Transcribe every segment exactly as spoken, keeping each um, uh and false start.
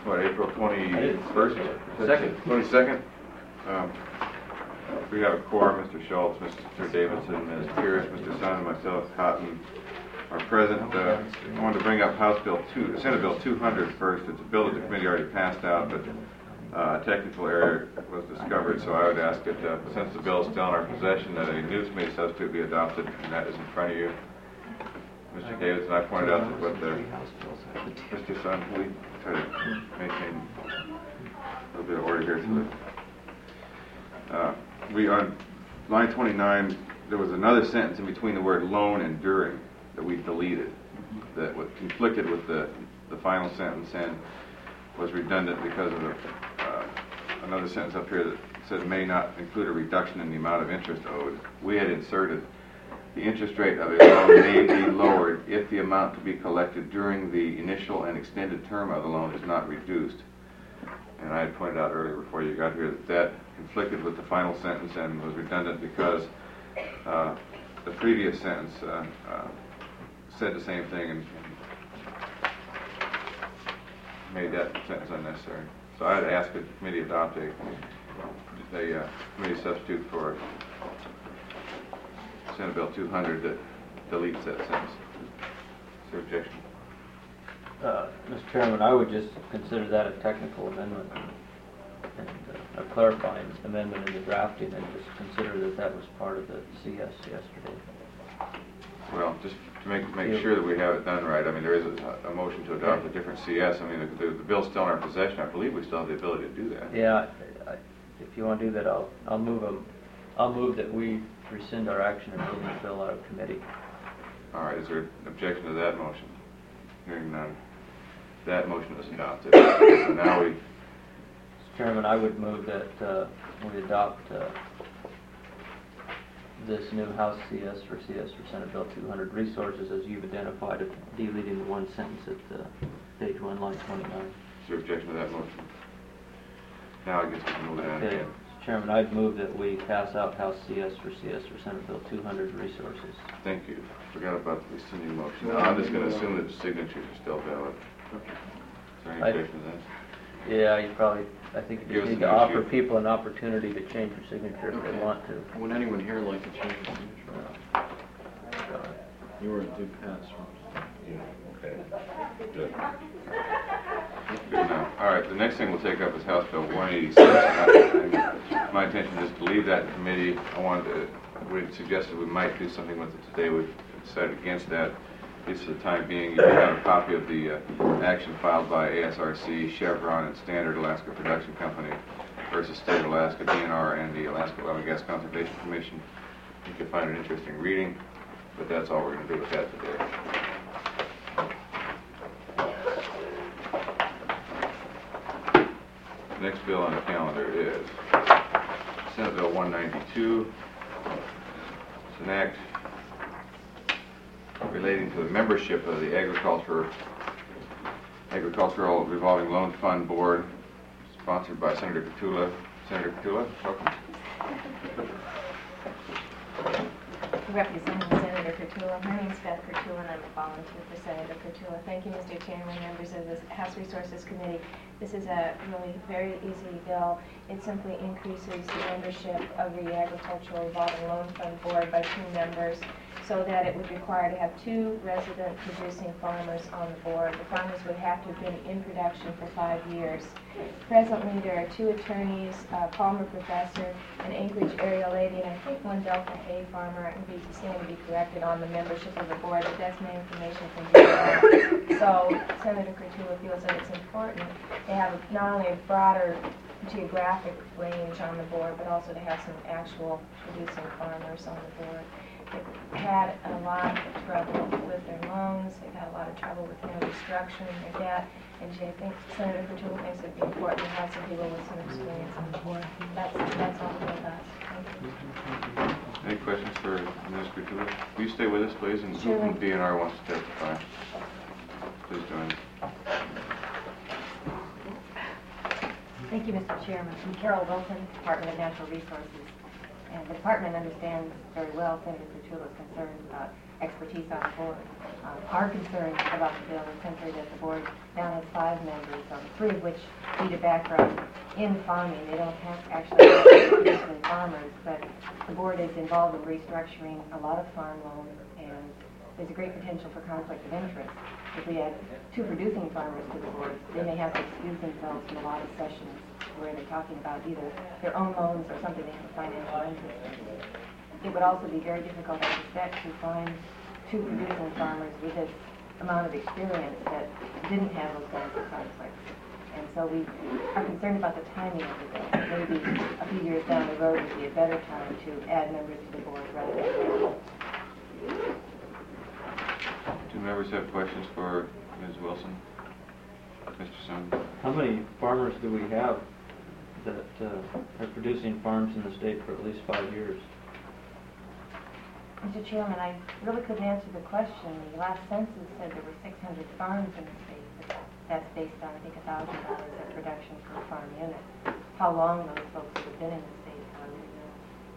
what, April twenty-first? Second. twenty-second. Um, we have a quorum, Mister Schultz, Mister Davidson, Miz Pierce, Mister Sun, and myself, Cotton, are present. Uh, I wanted to bring up House Bill two, Senate Bill two hundred first. It's a bill that the committee already passed out, but uh, a technical error was discovered, so I would ask that uh, since the bill is still in our possession, that a new committee substitute be adopted, and that is in front of you. Mister Davidson, I pointed out that what the Mister Sun, we try to maintain a little bit of order here. So that, uh, we on line twenty-nine, there was another sentence in between the word loan and during that we deleted, that was conflicted with the the final sentence and was redundant because of the, uh, another sentence up here that said may not include a reduction in the amount of interest owed. We had inserted the interest rate of a loan may be lowered if the amount to be collected during the initial and extended term of the loan is not reduced. And I had pointed out earlier before you got here that that conflicted with the final sentence and was redundant because uh, the previous sentence uh, uh, said the same thing and, and made that sentence unnecessary. So I'd ask that the committee adopt a, a uh, committee substitute for Senate Bill two hundred that deletes that sentence. Is there objection? Uh, Mister Chairman, I would just consider that a technical amendment and uh, a clarifying amendment in the drafting, and just consider that that was part of the C S yesterday. Well, just to make make yeah. sure that we have it done right. I mean, there is a, a motion to adopt a different C S. I mean, the, the, the bill's still in our possession. I believe we still have the ability to do that. Yeah, I, I, if you want to do that, I'll I'll move a, I'll move that we rescind our action and move the bill out of committee. All right. Is there an objection to that motion? Hearing none. That motion is adopted. So now we. Mister Chairman, I would move that uh, we adopt uh, this new House C S for C S for Senate Bill two hundred resources as you've identified it, deleting the one sentence at uh, page one, line twenty-nine. Is there objection to that motion? Now I guess we can move it on. Okay, Mister Chairman, I'd move that we pass out House C S for C S for Senate Bill two hundred resources. Thank you. Forgot about the rescinding motion. Now, I'm just going to assume that the signatures are still valid. Okay. Is there any objection to that? Yeah, you probably, I think you just need to offer people an opportunity to change their signature if they want to. Would anyone here like to change their signature? Uh, You were a due pass. Yeah, okay. Good. Good enough. All right, the next thing we'll take up is House Bill one eighty-six. My intention is to leave that in committee. I wanted to, we suggested we might do something with it today. We decided against that. At least for the time being, you do have a copy of the uh, action filed by A S R C, Chevron, and Standard Alaska Production Company versus State of Alaska, D N R, and the Alaska Oil and Gas Conservation Commission. You can find it interesting reading, but that's all we're going to do with that today. The next bill on the calendar is Senate Bill one ninety-two. It's an act relating to the membership of the Agriculture, Agricultural Revolving Loan Fund Board, sponsored by Senator Cotulla. Senator Cotulla, welcome. Representing Senator Cotulla. My name is Beth Cotulla, and I'm a volunteer for Senator Cotulla. Thank you, Mister Chairman, members of the House Resources Committee. This is a really very easy bill. It simply increases the membership of the Agricultural Revolving Loan Fund Board by two members, so that it would require to have two resident producing farmers on the board. The farmers would have to have been in production for five years. Presently, there are two attorneys, uh, Palmer Professor, an Anchorage area lady, and I think one Delta Hay farmer. I can be, stand to be corrected on the membership of the board, but that's my information from you. So Senator Cotulla feels that it's important to have not only a broader geographic range on the board, but also to have some actual producing farmers on the board. They've had a lot of trouble with their loans. They've had a lot of trouble with you know, restructuring their debt. And I think Senator Cotulla thinks it'd be important to have some people with some experience on the board. That's, that's all for us. Thank you. Any questions for Miz Cotulla? Will you stay with us, please? And sure. who from D N R wants to testify? Please join us. Thank you, Mister Chairman. I'm Carol Wilson, Department of Natural Resources. And the department understands very well Senator Cotulla's concerns about expertise on the board. Um, Our concern about the bill is simply that the board now has five members, um, three of which need a background in farming. They don't have actually have traditionally farmers, but the board is involved in restructuring a lot of farm loans, and there's a great potential for conflict of interest. If we add two producing farmers to the board, they may have to excuse themselves from a lot of sessions where they're talking about either their own loans or something they have a financial interest in. It would also be very difficult, I suspect, to find two producing farmers with this amount of experience that didn't have those kinds of conflicts. And so we are concerned about the timing of the bill. Maybe a few years down the road would be a better time to add members to the board rather than now. Do members have questions for Miz Wilson? Mister Sun? How many farmers do we have that uh, are producing farms in the state for at least five years? Mister Chairman, I really couldn't answer the question. The last census said there were six hundred farms in the state. But that's based on, I think, one thousand dollars of production per farm unit. How long those folks have been in the state, I don't know.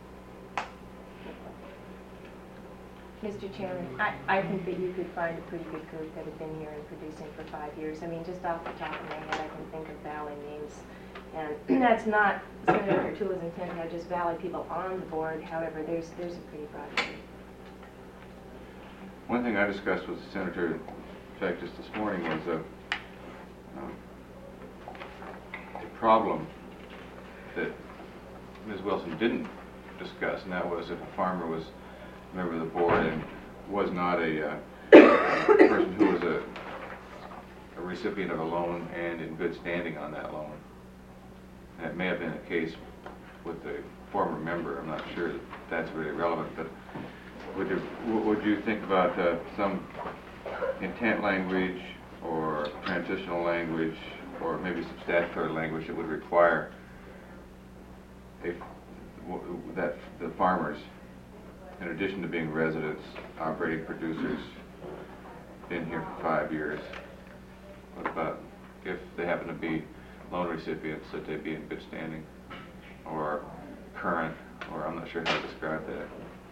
Mister Chairman, I, I think that you could find a pretty good group that have been here and producing for five years. I mean, just off the top of my head, I can think of Valley names. And that's not Senator Kurtula's intent to have just Valley people on the board. However, there's there's a pretty broad group. One thing I discussed with the senator, in fact, just this morning, was a, um, a problem that Miz Wilson didn't discuss, and that was if a farmer was a member of the board and was not a uh, person who was a, a recipient of a loan and in good standing on that loan. And it may have been the case with the former member. I'm not sure that that's really relevant, but would you, would you think about uh, some intent language or transitional language or maybe some statutory language that would require a, that the farmers, in addition to being residents, operating producers, been here for five years, what about if they happen to be loan recipients, that they be in good standing or current, or I'm not sure how to describe that.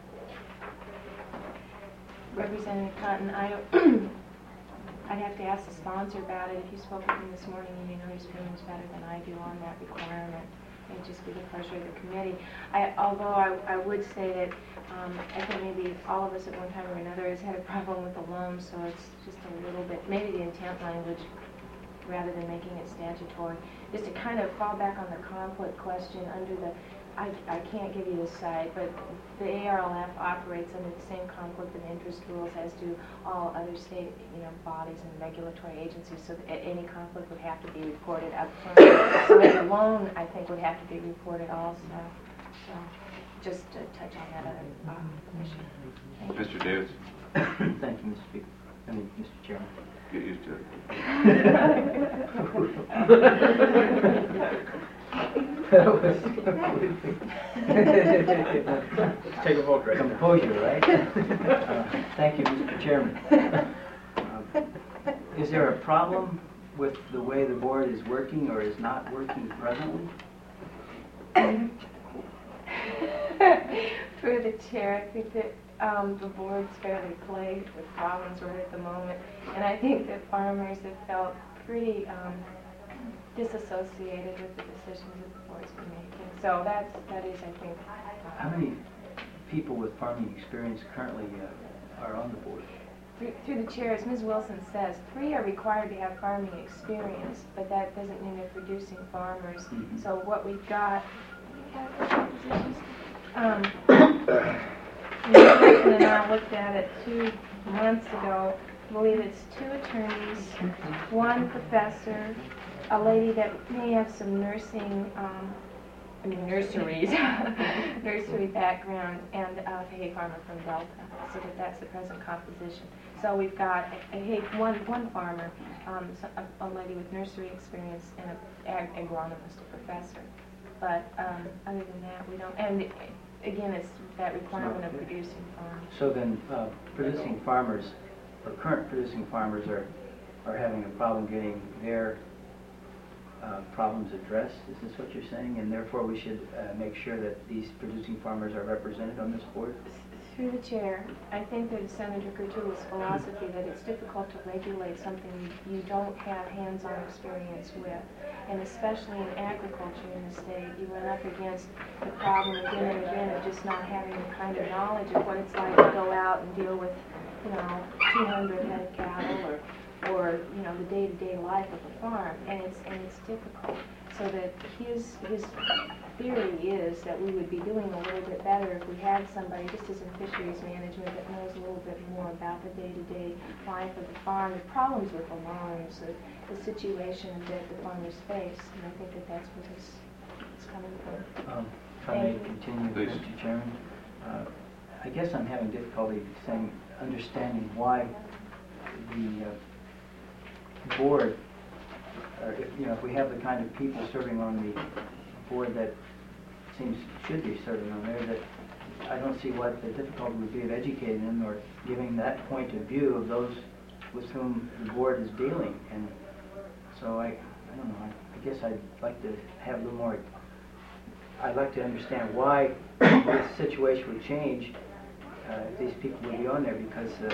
Representative Cotton, I, I'd have to ask the sponsor about it. If you spoke with him this morning, you may know his feelings better than I do on that requirement. It would just be the pleasure of the committee. I, although I, I would say that um, I think maybe all of us at one time or another has had a problem with the loan, so it's just a little bit, maybe the intent language rather than making it statutory. Just to kind of fall back on the conflict question under the, I, I can't give you the site, but the A R L F operates under the same conflict of interest rules as do all other state, you know, bodies and regulatory agencies, so that any conflict would have to be reported up front. So the loan, I think, would have to be reported also. So just to touch on that other uh, issue. Thank you. Mister Davis? Thank you, Mister Speaker. I mean, Mister Chairman. Get used to it. Let's take a vote right now. Composure, right? uh, thank you, Mister Chairman. Um, is there a problem with the way the board is working or is not working presently? Through the chair, I think that um, the board's fairly plagued with problems right at the moment, and I think that farmers have felt pretty um, disassociated with the decisions that the board's been making. So that's that is, I think. How many people with farming experience currently uh, are on the board? Through, through the chair, as Miz Wilson says, three are required to have farming experience, but that doesn't mean they're producing farmers. Mm-hmm. So what we've got. Um, Wilson and I looked at it two months ago. I believe it's two attorneys, one professor, a lady that may have some nursing, um, I mean nurseries, nursery background, and a hay farmer from Delta. So that that's the present composition. So we've got a, a hay, one one farmer, um, so a, a lady with nursery experience, and an ag agronomist, a professor. But um, other than that, we don't. And it, again, it's that requirement of producing farms. So then, uh, producing farmers, or current producing farmers, are are having a problem getting their uh, problems addressed. Is this what you're saying? And therefore, we should uh, make sure that these producing farmers are represented on this board. Through the chair, I think that Senator Courtula's philosophy that it's difficult to regulate something you don't have hands-on experience with, and especially in agriculture in the state, you run up against the problem again and again of just not having the kind of knowledge of what it's like to go out and deal with, you know, two hundred head of cattle or, or you know, the day-to-day life of a farm, and it's and it's difficult. So that his his theory is that we would be doing a little bit better if we had somebody, just as in fisheries management, that knows a little bit more about the day-to-day life of the farm, the problems with the loans, the, the situation that the farmers face, and I think that that's where this is coming from. Um, If I may Thank you. continue, Please. Mister Chairman, uh, I guess I'm having difficulty saying, understanding why the uh, board, or if, you know, if we have the kind of people serving on the board that seems should be serving on there, that I don't see what the difficulty would be of educating them or giving that point of view of those with whom the board is dealing. And so I, I don't know, I, I guess I'd like to have a little more, I'd like to understand why this situation would change uh, if these people would be on there, because uh,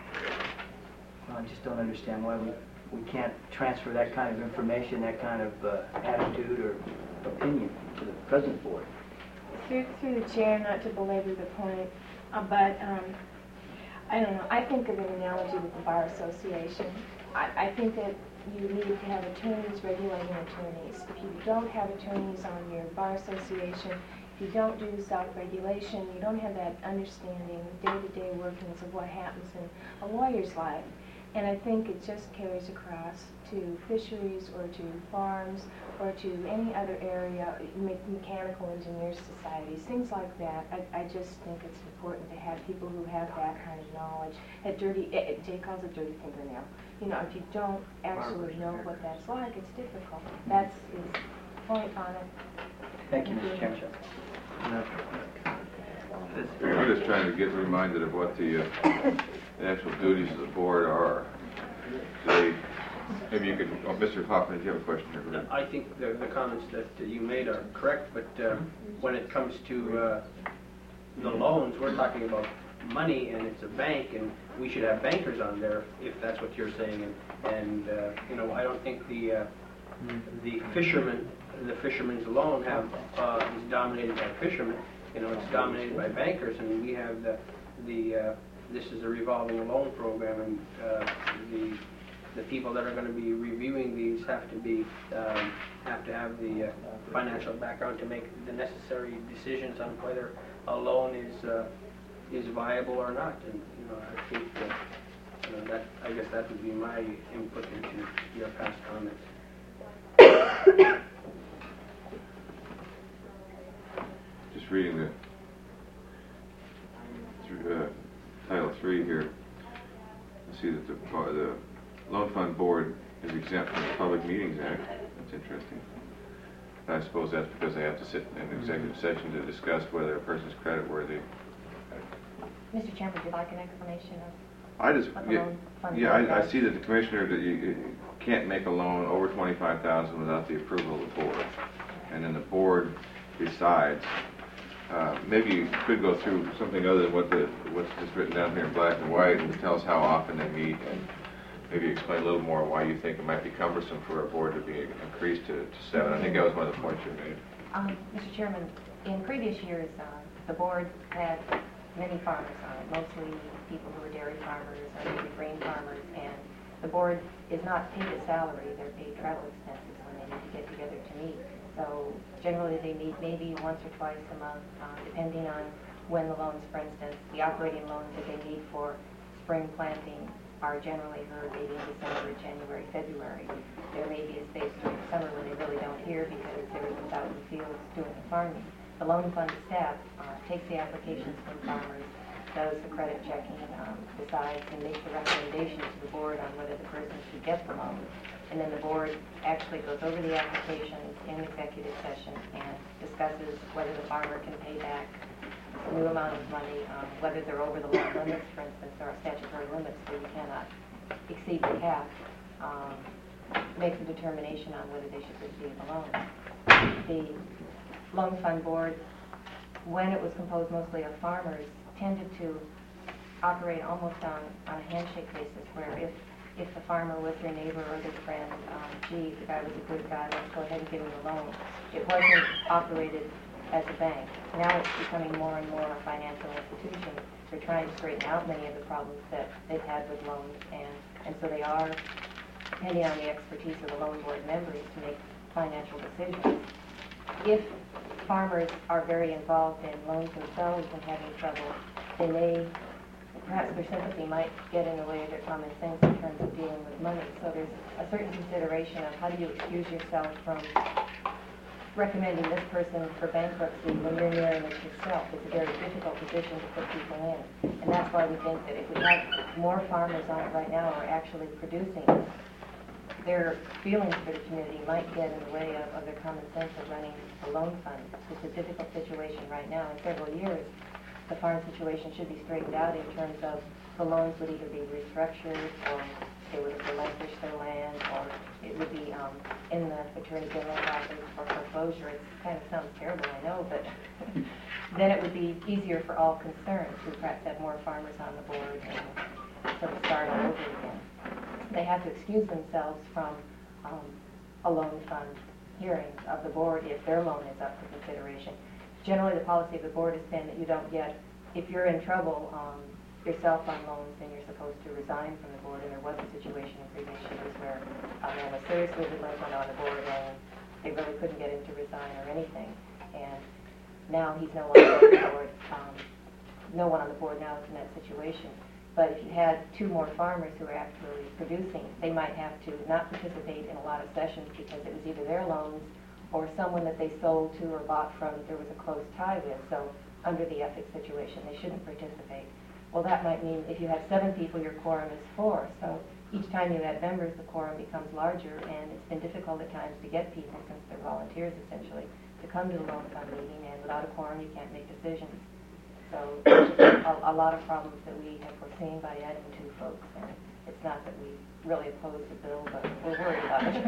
well, I just don't understand why we, we can't transfer that kind of information, that kind of uh, attitude or opinion to the present board. Through, through the chair, not to belabor the point, uh, but um, I don't know, I think of an analogy with the Bar Association. I, I think that you need to have attorneys regulating attorneys. If you don't have attorneys on your Bar Association, if you don't do self-regulation, you don't have that understanding, day-to-day workings of what happens in a lawyer's life. And I think it just carries across to fisheries or to farms or to any other area, me mechanical engineers societies, things like that. I, I just think it's important to have people who have that kind of knowledge. At dirty, eh, Jay calls it dirty fingernail. You know, if you don't actually know what that's like, it's difficult. That's his point on it. Thank you, Mister Chairman. I'm just trying to get reminded of what the, uh, the actual duties of the board are. They, maybe you could, oh, Mister Hoffman, do you have a question here? Go ahead. I think the, the comments that uh, you made are correct, but uh, when it comes to uh, the loans, we're talking about money, and it's a bank, and we should have bankers on there, if that's what you're saying. And, and uh, you know, I don't think the uh, the fishermen, the fishermen's loan have uh, is dominated by fishermen. You know, it's dominated by bankers, and we have the the uh, this is a revolving loan program, and uh, the the people that are going to be reviewing these have to be um, have to have the uh, financial background to make the necessary decisions on whether a loan is uh, is viable or not. And you know, I think that, you know, that I guess that would be my input into your past comments. Just reading the through, uh, Title three here, I see that the, the Loan Fund Board is exempt from the Public Meetings Act. That's interesting. I suppose that's because they have to sit in an executive session to discuss whether a person's creditworthy. Mister Chairman, would you like an explanation of I just, what the yeah, loan fund yeah, board I, I does? see that the commissioner, that you, you can't make a loan over twenty-five thousand without the approval of the board. And then the board decides. Uh, maybe you could go through something other than what the, what's just written down here in black and white, and tell us how often they meet, and maybe explain a little more why you think it might be cumbersome for a board to be increased to, to seven. I think that was one of the points you made. Um, Mister Chairman, in previous years, uh, the board had many farmers on it, mostly people who are dairy farmers or maybe grain farmers, and the board is not paid a salary, they're paid travel expenses when they need to get together to meet. So generally they meet maybe once or twice a month, uh, depending on when the loans, for instance, the operating loans that they need for spring planting are generally heard maybe in December, January, February. There may be a space during the summer when they really don't hear because everyone's out in the fields doing the farming. The loan fund staff uh, takes the applications from farmers, does the credit checking, um, decides and makes the recommendation to the board on whether the person should get the loan. And then the board actually goes over the applications in executive session and discusses whether the farmer can pay back a new amount of money, um, whether they're over the loan limits. For instance, there are statutory limits where you cannot exceed the cap. Um, makes a determination on whether they should receive a loan. The Loan Fund Board, when it was composed mostly of farmers, tended to operate almost on, on a handshake basis, where if, if the farmer was their neighbor or their friend, um, gee, the guy was a good guy, let's go ahead and give him a loan. It wasn't operated as a bank. Now it's becoming more and more a financial institution. They're trying to straighten out many of the problems that they've had with loans, and, and so they are depending on the expertise of the loan board members to make financial decisions. If farmers are very involved in loans themselves and having trouble, they may, perhaps their sympathy might get in the way of their common sense in terms of dealing with money. So there's a certain consideration of how do you excuse yourself from recommending this person for bankruptcy when you're nearing it yourself. It's a very difficult position to put people in. And that's why we think that if we have more farmers on it right now who are actually producing, their feelings for the community might get in the way of, of their common sense of running a loan fund. It's a difficult situation right now. In several years, the farm situation should be straightened out in terms of the loans would either be restructured, or they would have relinquished their land, or it would be um, in the Attorney General's office for foreclosure. It kind of sounds terrible, I know, but then it would be easier for all concerned to perhaps have more farmers on the board and sort of start all over again. They have to excuse themselves from um, a loan fund hearings of the board if their loan is up for consideration. Generally, the policy of the board has been that you don't get, if you're in trouble um, yourself on loans, then you're supposed to resign from the board. And there was a situation in previous years where a man was seriously delinquent on the board and they really couldn't get him to resign or anything. And now he's no longer on the board. Um, no one on the board now is in that situation. But if you had two more farmers who are actually producing, they might have to not participate in a lot of sessions because it was either their loans or someone that they sold to or bought from that there was a close tie with. So under the ethics situation, they shouldn't participate. Well, that might mean if you have seven people, your quorum is four. So each time you add members, the quorum becomes larger, and it's been difficult at times to get people, since they're volunteers essentially, to come to the loan fund meeting, and without a quorum, you can't make decisions. So a, a lot of problems that we have foreseen by adding two folks, and it's not that we really oppose the bill, but we're worried about it.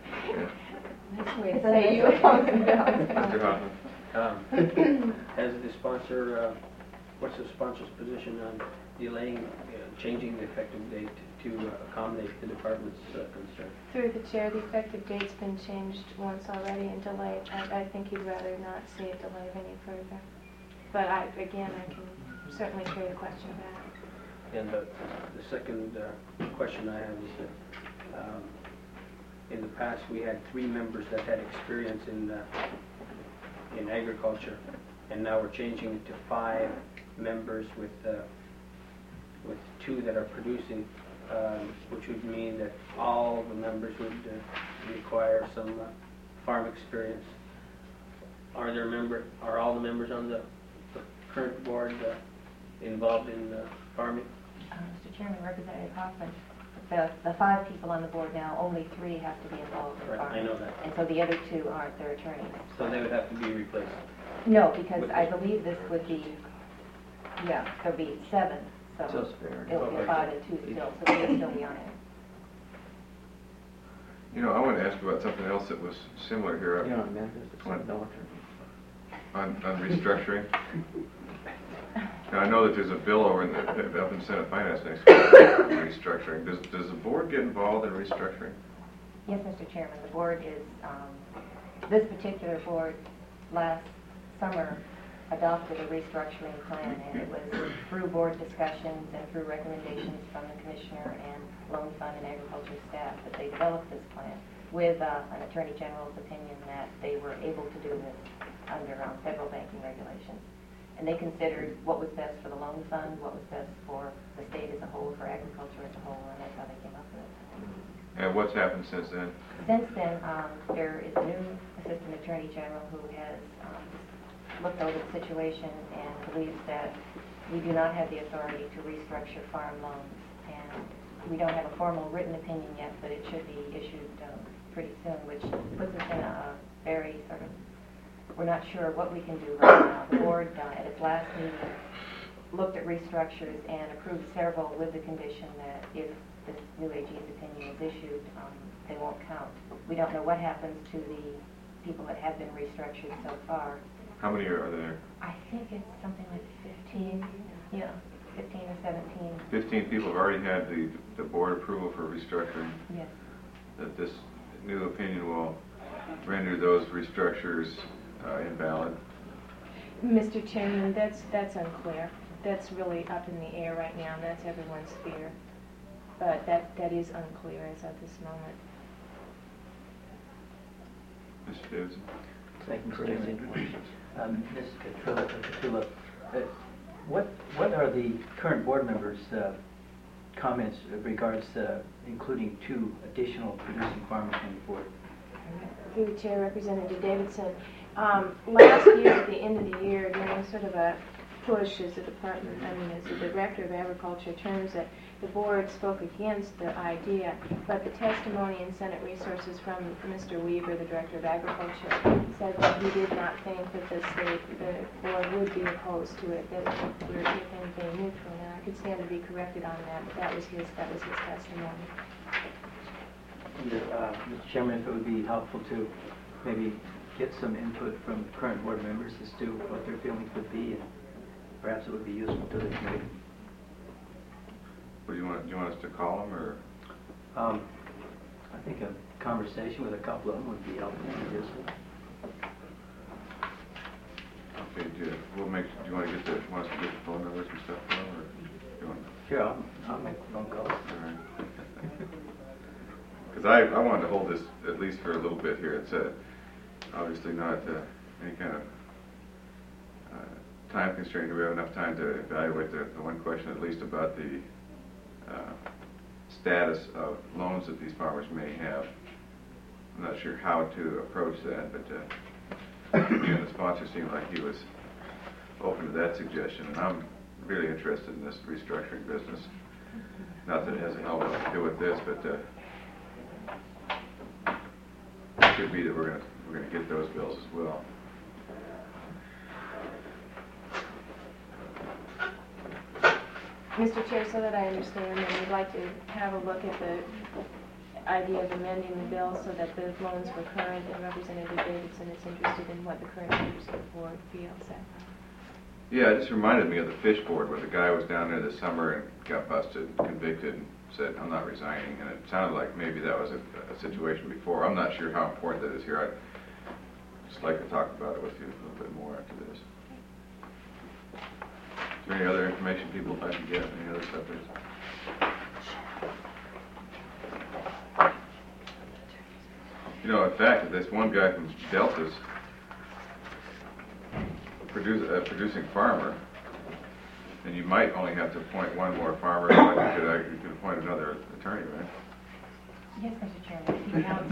Nice way to say you oppose the bill. Mister Hoffman? Um, As the sponsor, uh, what's the sponsor's position on delaying, uh, changing the effective date to uh, accommodate the department's uh, concern? Through the chair, the effective date's been changed once already and delayed. I, I think he'd rather not see it delayed any further. But I, again, I can certainly carry the question back. And the, the second uh, question I have is that um, in the past we had three members that had experience in uh, in agriculture, and now we're changing it to five members with uh, with two that are producing, um, which would mean that all the members would uh, require some uh, farm experience. Are there member? Are all the members on the, the current board uh, involved in uh, farming? Uh, Mister Chairman, Representative Hoffman, the, the five people on the board now, only three have to be involved in Right, farming. I know that. And so the other two aren't, they're attorneys. So they would have to be replaced. No, because With I this- believe this would be, yeah, there'll be seven, so Just fair. it'll be Okay. five and two still, so they'll still be on it. You know, I want to ask about something else that was similar here. You know, members, it's What? no attorney. on, on restructuring. Now, I know that there's a bill over in the, up in Senate Finance next week on restructuring. Does, does the board get involved in restructuring? Yes, Mister Chairman, the board is, um, this particular board last summer adopted a restructuring plan, and it was through board discussions and through recommendations from the commissioner and loan fund and agriculture staff that they developed this plan with uh, an attorney general's opinion that they were able to do this under um, federal banking regulations. And they considered what was best for the loan fund, what was best for the state as a whole, for agriculture as a whole, and that's how they came up with it. And what's happened since then? Since then, um, there is a new assistant attorney general who has um, looked over the situation and believes that we do not have the authority to restructure farm loans. And we don't have a formal written opinion yet, but it should be issued um, pretty soon, which puts us in a, a very sort of, we're not sure what we can do right now. The board, uh, at its last meeting, looked at restructures and approved several with the condition that if this new A G's opinion is issued, um, they won't count. We don't know what happens to the people that have been restructured so far. How many are there? I think it's something like fifteen. Yeah, fifteen or seventeen, fifteen people have already had the, the board approval for restructuring. yes. That this new opinion will render those restructures uh, invalid. Mister Chairman, that's, that's unclear. That's really up in the air right now, and that's everyone's fear. But that, that is unclear as of this moment. Mister Davidson? Thank you, Mister Chairman. Um, Miz Petula, Petula, uh, what, what are the current board members' uh, comments with regards uh, including two additional producing farmers on the board? Through the chair, Representative Davidson. Um, last year, at the end of the year, during sort of a push as the department, I mean, as the director of agriculture, terms that the board spoke against the idea, but the testimony in Senate Resources from Mister Weaver, the director of agriculture, said that he did not think that the state, the board would be opposed to it, that we're, if anything, neutral. Now, I could stand to be corrected on that, but that was his, that was his testimony. Uh, Mister Chairman, if it would be helpful to maybe get some input from current board members as to what their feelings would be, and perhaps it would be useful to the committee. What do you want, do you want us to call them, or? Um, I think a conversation with a couple of them would be helpful and useful. Okay, do you, we'll make, do you want to get the, want us to get the phone numbers and stuff for them, or do you want? Sure, I'll, I'll make a phone call. All right. Because I, I wanted to hold this at least for a little bit here. It's uh, obviously not uh, any kind of uh, time constraint. We have enough time to evaluate the, the one question at least about the uh, status of loans that these farmers may have. I'm not sure how to approach that, but uh, again, the sponsor seemed like he was open to that suggestion, and I'm really interested in this restructuring business. Not that it has a hell of a lot to do with this, but uh, it could be that we're going to we're going to get those bills as well. Mister Chair, so that I understand, and we'd like to have a look at the idea of amending the bill so that the loans were current, and Representative Davidson is interested in what the current members of the board feel. So. Yeah, it just reminded me of the fish board where the guy was down there this summer and got busted, convicted, and said, I'm not resigning. And it sounded like maybe that was a, a situation before. I'm not sure how important that is here. I'd just like to talk about it with you a little bit more after this. Is there any other information people would like to get? Any other subjects? You know, in fact, this one guy from Delta's produce, a producing farmer, and you might only have to appoint one more farmer, but you could, uh, you could appoint another attorney, right? Yes, Mister Chairman, he counts.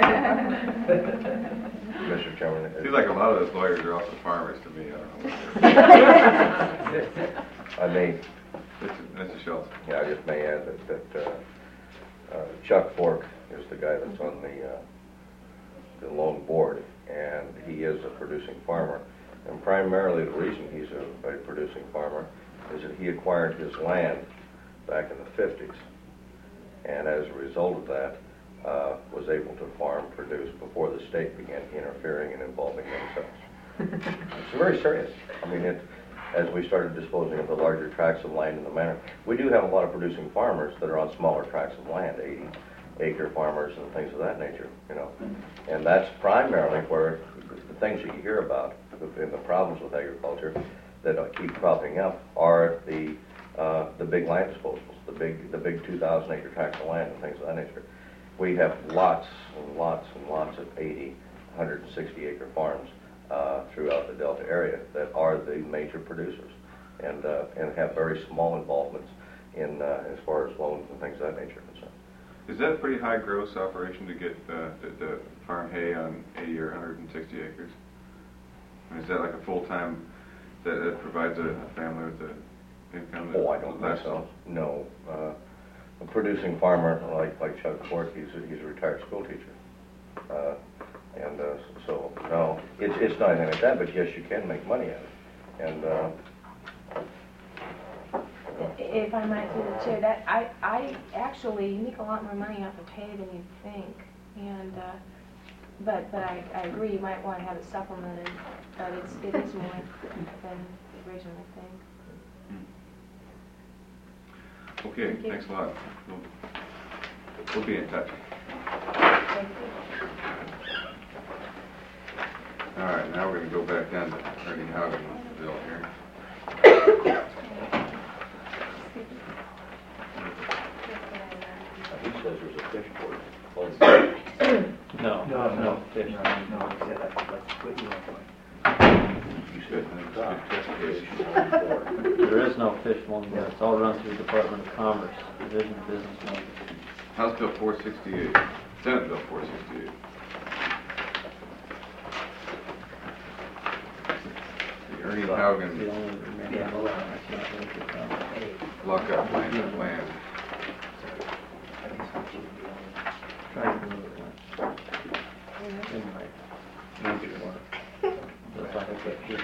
Mister Chairman. It seems like a lot of those lawyers are also farmers to me. I don't know. I may, Mister Schultz. yeah, I just may add that, that uh, uh, Chuck Fork is the guy that's on the, uh, the loan board, and he is a producing farmer. And primarily the reason he's a, a producing farmer is that he acquired his land back in the fifties. And as a result of that, uh, was able to farm, produce before the state began interfering and involving themselves. It's very serious. I mean, it, as we started disposing of the larger tracts of land in the manner, we do have a lot of producing farmers that are on smaller tracts of land, eighty acre farmers and things of that nature, you know. And that's primarily where the things that you hear about and the problems with agriculture that keep cropping up are the uh, the big land disposals, the big the big two thousand acre tracts of land and things of that nature. We have lots and lots and lots of eighty, one hundred sixty acre farms uh, throughout the Delta area that are the major producers and uh, and have very small involvements in uh, as far as loans and things of that nature are concerned. Is that a pretty high gross operation to get uh, to, to farm hay on eighty or one hundred sixty acres? I mean, is that like a full-time that, that provides a, a family with the income? That Oh, I don't think so. No. Uh, a producing farmer like like Chuck Fork, he's a, he's a retired school teacher. Uh, and uh, so, no, it's, it's not anything like that, but yes, you can make money at it. And uh, If I might through the chair, that I, I actually you make a lot more money off of hay than you think, and uh, but but I, I agree you might want to have it supplemented, but it's it is more than the original thing. Okay, thanks a lot. We'll, we'll be in touch. All right, now we're going to go back down to Ernie Haugen's bill here. He says there's a fish board. No, No, no, fish. No, no, yeah, that's, that's what you want. You said Test case. There is no fish one there. It's all run through Department of Commerce, Division of Business Loans. House Bill four sixty-eight, Senate Bill four sixty-eight. The Ernie The Haugen only remaining Yeah. motion that's not going to come. lockup land of land. Try to move it. In my number one. Just like I put here.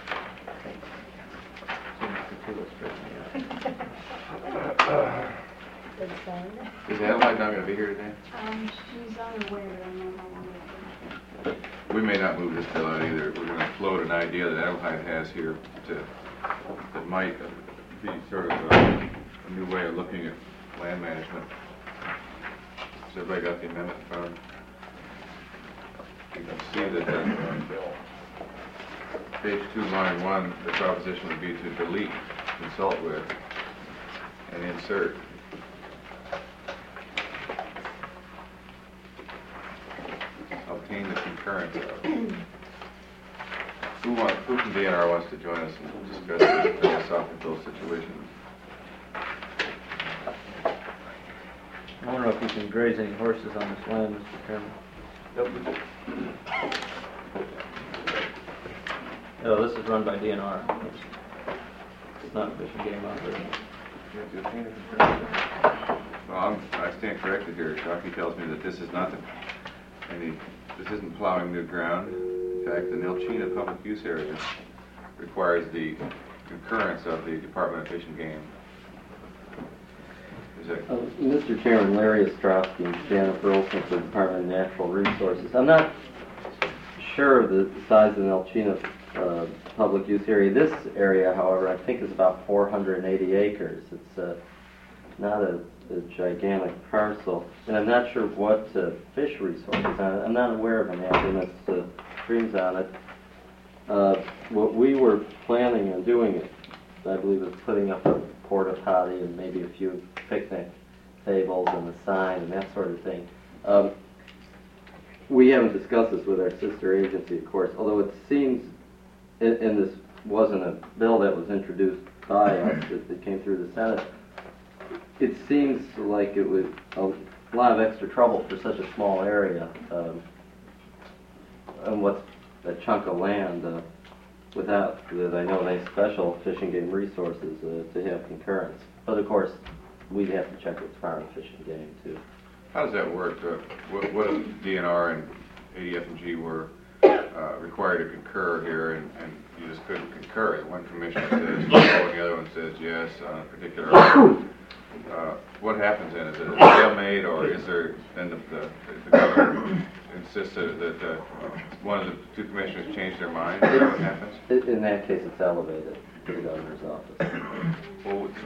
Seems to do us straighten out. Is Adelaide not going to be here today? Um, she's unaware, I don't know how long it's been. We may not move this bill out either. We're going to float an idea that Adelaide has here to, that might be sort of a, a new way of looking at land management. Has everybody got the amendment in front of them? You can see that uh, page two, line one, the proposition would be to delete, consult with, and insert. Obtain the concurrence of. Who wants, who from D N R wants to join us and discuss this philosophical situation? I wonder if you can graze any horses on this land, Mister Chairman. No, this is run by D N R. It's not Fish and Game operation. Well, I'm, I stand corrected here. Shockey tells me that this is not the, any, this isn't plowing new ground. In fact, the Nelchina public use area requires the concurrence of the Department of Fish and Game. Is that, Uh, Mister Chairman, Larry Ostrowski and Jennifer Olson for the Department of Natural Resources. I'm not sure of the size of the Nelchina uh, public use area. This area, however, I think is about four hundred eighty acres. It's uh, not a, a gigantic parcel, and I'm not sure what uh, fish resources. I, I'm not aware of any estimates uh, streams on it. Uh, what we were planning on doing, I believe, is putting up a porta potty and maybe a few picnic tables and a sign and that sort of thing. Um, we haven't discussed this with our sister agency, of course, although it seems, and, and this wasn't a bill that was introduced by us, it, it came through the Senate, it seems like it was a lot of extra trouble for such a small area, um, and what's a chunk of land uh, without that I know they special Fish and Game resources uh, to have concurrence. But of course, we'd have to check with Department of Fish and Game too. how does that work? Uh, what, what if D N R and A D F and G were uh, required to concur here, and, and you just couldn't concur? One commissioner says no, and the other one says yes on a particular item. Uh, what happens then? Is it a stalemate, or is there then the, the, the governor insisted that uh, one of the two commissioners changed their mind? Is that what happens? In in that case, it's elevated to the governor's office. Well, it's-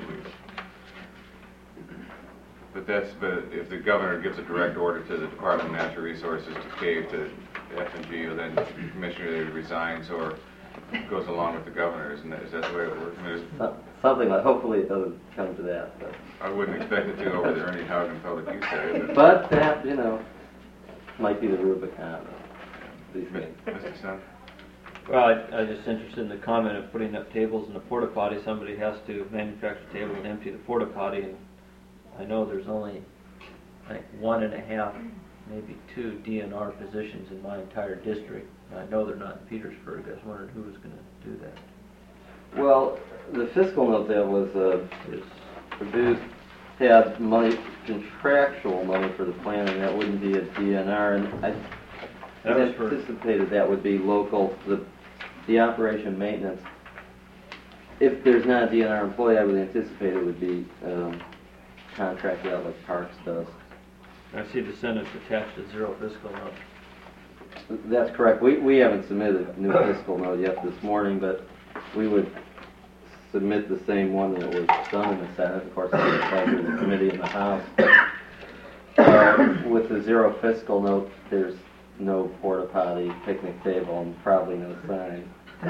But that's, but if the governor gives a direct order to the Department of Natural Resources to cave to F and G, or then the commissioner either resigns or goes along with the governor, isn't that, is that the way it works? I mean, there's- So- Something like, hopefully it doesn't come to that, but, I wouldn't expect it to over the Ernie Haugen public use area, but. but that, you know, might be the Rubicon of these things. Mister Sun? Well, I, I was just interested in the comment of putting up tables in the porta potty. Somebody has to manufacture tables and empty the porta potty, and I know there's only, I think, one and a half, maybe two D N R positions in my entire district. And I know they're not in Petersburg. I was wondering who was going to do that. Well, the fiscal note that was uh, Is produced had money, contractual money for the plan, and that wouldn't be a D N R, and I That was for- anticipated that would be local, the, the operation maintenance. If there's not a D N R employee, I would anticipate it would be um, contracted out like Parks does. I see the sentence attached to zero fiscal note. That's correct. We, we haven't submitted a new fiscal note yet this morning, but we would submit the same one that was done in the Senate. Of course, it's the pleasure of the committee in the House. Uh, with the zero fiscal note, there's no porta potty, picnic table, and probably no sign.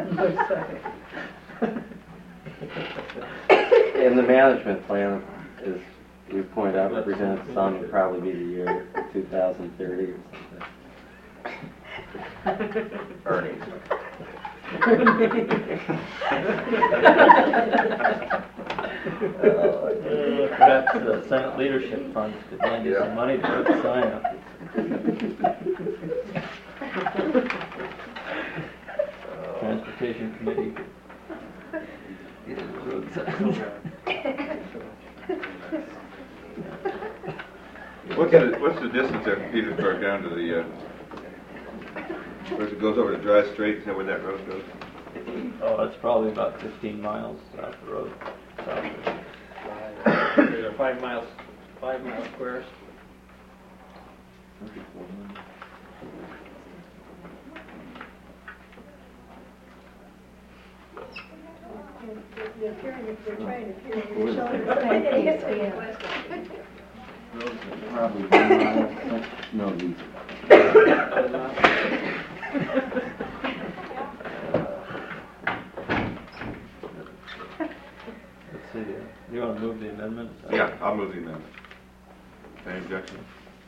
And the management plan, as we point out, represents some would probably be the year two thousand thirty or something. Earnings. Uh, Perhaps the Senate Leadership Funds could lend you some money to put the sign up. Transportation Committee could get in the road signs. What's the, what's the distance there from Petersburg down to the, uh, where it goes over to Dry Strait, is that where that road goes? Oh, that's probably about fifteen miles off the road. South. There are five miles, five mile squares. They're carrying, they're trying to carry Where's your the- shoulders. Probably one mile. No, these. Let's see, uh, you want to move the amendment? Yeah, I'll move the amendment. Any objection?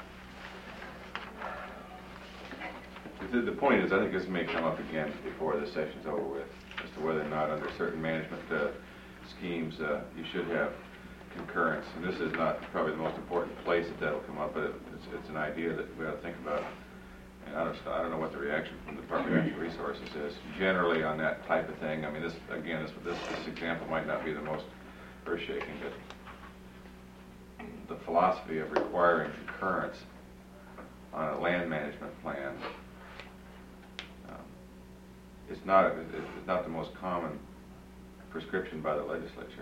The, the point is, I think this may come up again before this session's over with, as to whether or not under certain management uh, schemes uh, you should have concurrence. And this is not probably the most important place that that'll come up, but it, it's, it's an idea that we ought to think about. And I don't, I don't know what the reaction from the Department of Natural Resources is generally on that type of thing. I mean, this again, this this, this example might not be the most earth-shaking, but the philosophy of requiring concurrence on a land management plan um, is not is not the most common prescription by the legislature.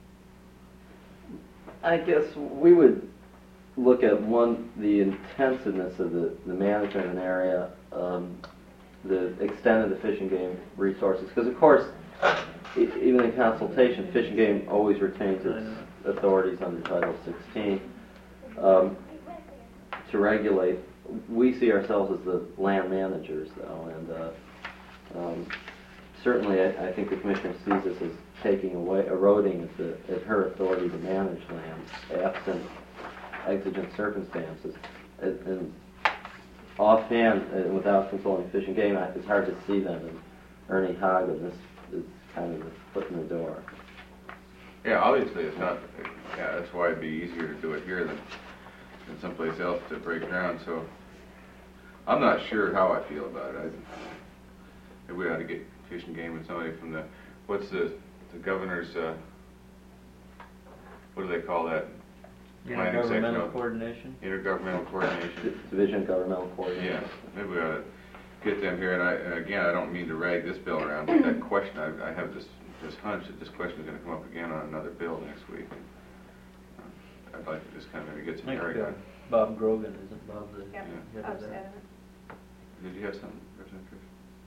I guess we would look at one, the intensiveness of the, the management in an area, um, the extent of the Fish and Game resources, because of course, e even in consultation, Fish and Game always retains its authorities under Title sixteen um, to regulate. We see ourselves as the land managers, though, and uh, um, certainly I, I think the Commissioner sees this as taking away, eroding at, the, at her authority to manage land, absent exigent circumstances. And, and offhand, and without consulting Fish and Game, it's hard to see them. And Ernie Hagen, this is kind of the foot in the door. Yeah, obviously it's not. Yeah, that's why it'd be easier to do it here than than someplace else to break ground. So I'm not sure how I feel about it. I, maybe we ought to get Fish and Game and somebody from the what's the the governor's uh, what do they call that? Planning section Intergovernmental of- coordination? Intergovernmental coordination. Division of Governmental Coordination. Yeah, maybe we ought to get them here. And, I, and again, I don't mean to rag this bill around, but that question, I, I have this this hunch that this question is going to come up again on another bill next week. And, uh, I'd like to just kind of maybe get I some think clarity. uh, Bob Grogan, isn't Bob the Yep. head Bob of that? said Did you have something, Representative Chris?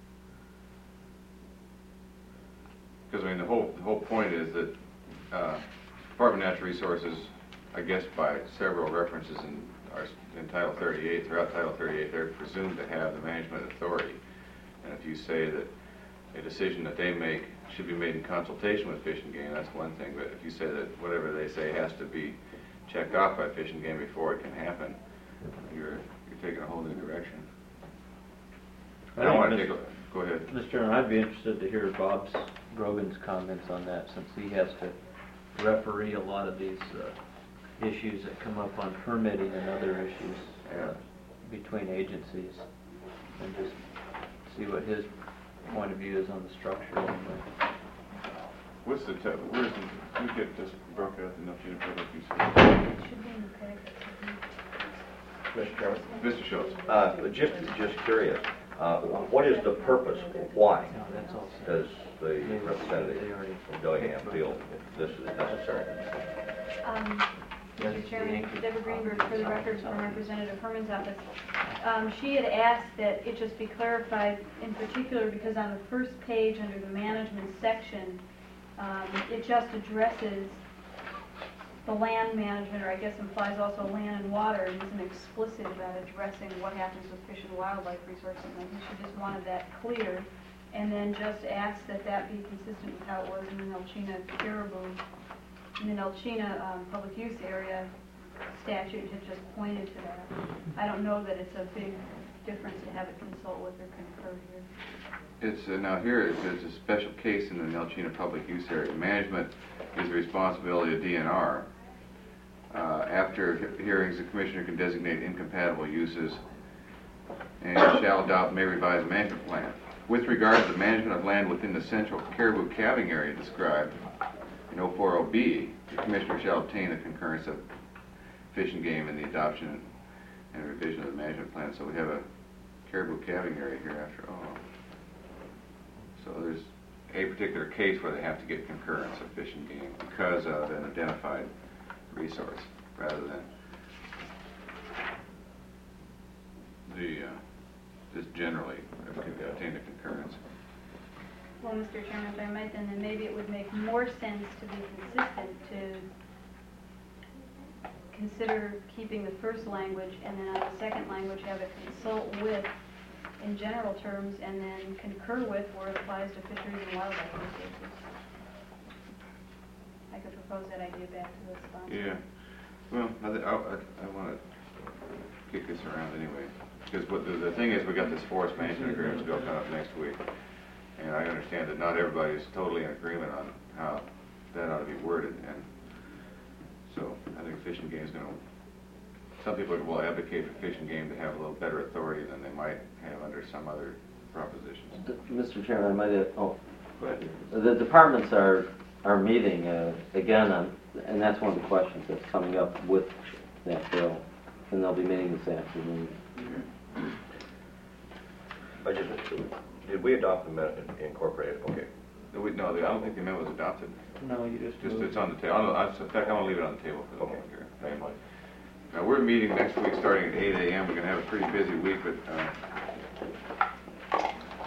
Because I mean, the whole the whole point is that uh, Department of Natural Resources, I guess by several references in our in Title thirty-eight, throughout Title thirty-eight, they're presumed to have the management authority. And if you say that a decision that they make should be made in consultation with Fish and Game, that's one thing. But if you say that whatever they say has to be checked off by Fish and Game before it can happen, you're you're taking a whole new direction. I don't want to take a, go ahead. Mister Chairman, I'd be interested to hear Bob's, Grogan's comments on that, since he has to referee a lot of these uh, issues that come up on permitting and other issues uh, between agencies, and just see what his point of view is on the structure anyway. What's the, te- where's the, we get this broke out enough to public use? it should be in the packet. Mister Chairman? Mister Schultz. Uh, just, just curious, uh, what is the purpose, why No, that's all set. does the They- they representative already- from Dillingham feel this is necessary? Um, Mister Chairman, Deborah Greenberg, for the record, from Representative Herman's office. Um, she had asked that it just be clarified, in particular because on the first page under the management section, Um, It just addresses the land management, or I guess implies also land and water, and isn't explicit about addressing what happens with fish and wildlife resources. And I think she just wanted that clear, and then just asked that that be consistent with how it was in the Nelchina Caribou, in the Nelchina um, public use area statute had just pointed to that. I don't know that it's a big difference to have it consult with or concur here. It's, uh, now here, it's, it's a special case in the Nelchina public use area. Management is the responsibility of D N R. Uh, after he- hearings, the commissioner can designate incompatible uses and shall adopt, may revise a management plan. With regard to the management of land within the central caribou calving area described in oh four oh B, the commissioner shall obtain the concurrence of Fish and Game in the adoption and revision of the management plan. So we have a caribou calving area here after all. So there's a particular case where they have to get concurrence of Fish and Game because of an identified resource rather than the, uh, just generally obtain the concurrence. Well, Mister Chairman, if I might, then, then maybe it would make more sense to be consistent to consider keeping the first language and then on the second language have it consult with in general terms and then concur with where it applies to fisheries and wildlife resources. I could propose that idea back to the sponsor. Yeah. Well, I, th- I, I, I want to kick this around anyway. Because what the, the thing is, we got this forest management agreement bill coming up next week. And I understand that not everybody is totally in agreement on how that ought to be worded. And so I think Fish and Game is going to, some people will advocate for Fish and Game to have a little better authority than they might have under some other propositions. Mister Chairman, I might have, oh, Go ahead. the departments are, are meeting uh, again on, and that's one of the questions that's coming up with that bill. And they'll be meeting this afternoon. I just, did we adopt the amendment incorporated? Okay. No, we- No, the- I don't think the amendment was adopted. No, you just Just, moved. it's on the table. I don't know, I- in fact, I'm going to leave it on the table for the Okay. moment here. That's fine. Now, we're meeting next week starting at eight A M We're going to have a pretty busy week, but uh,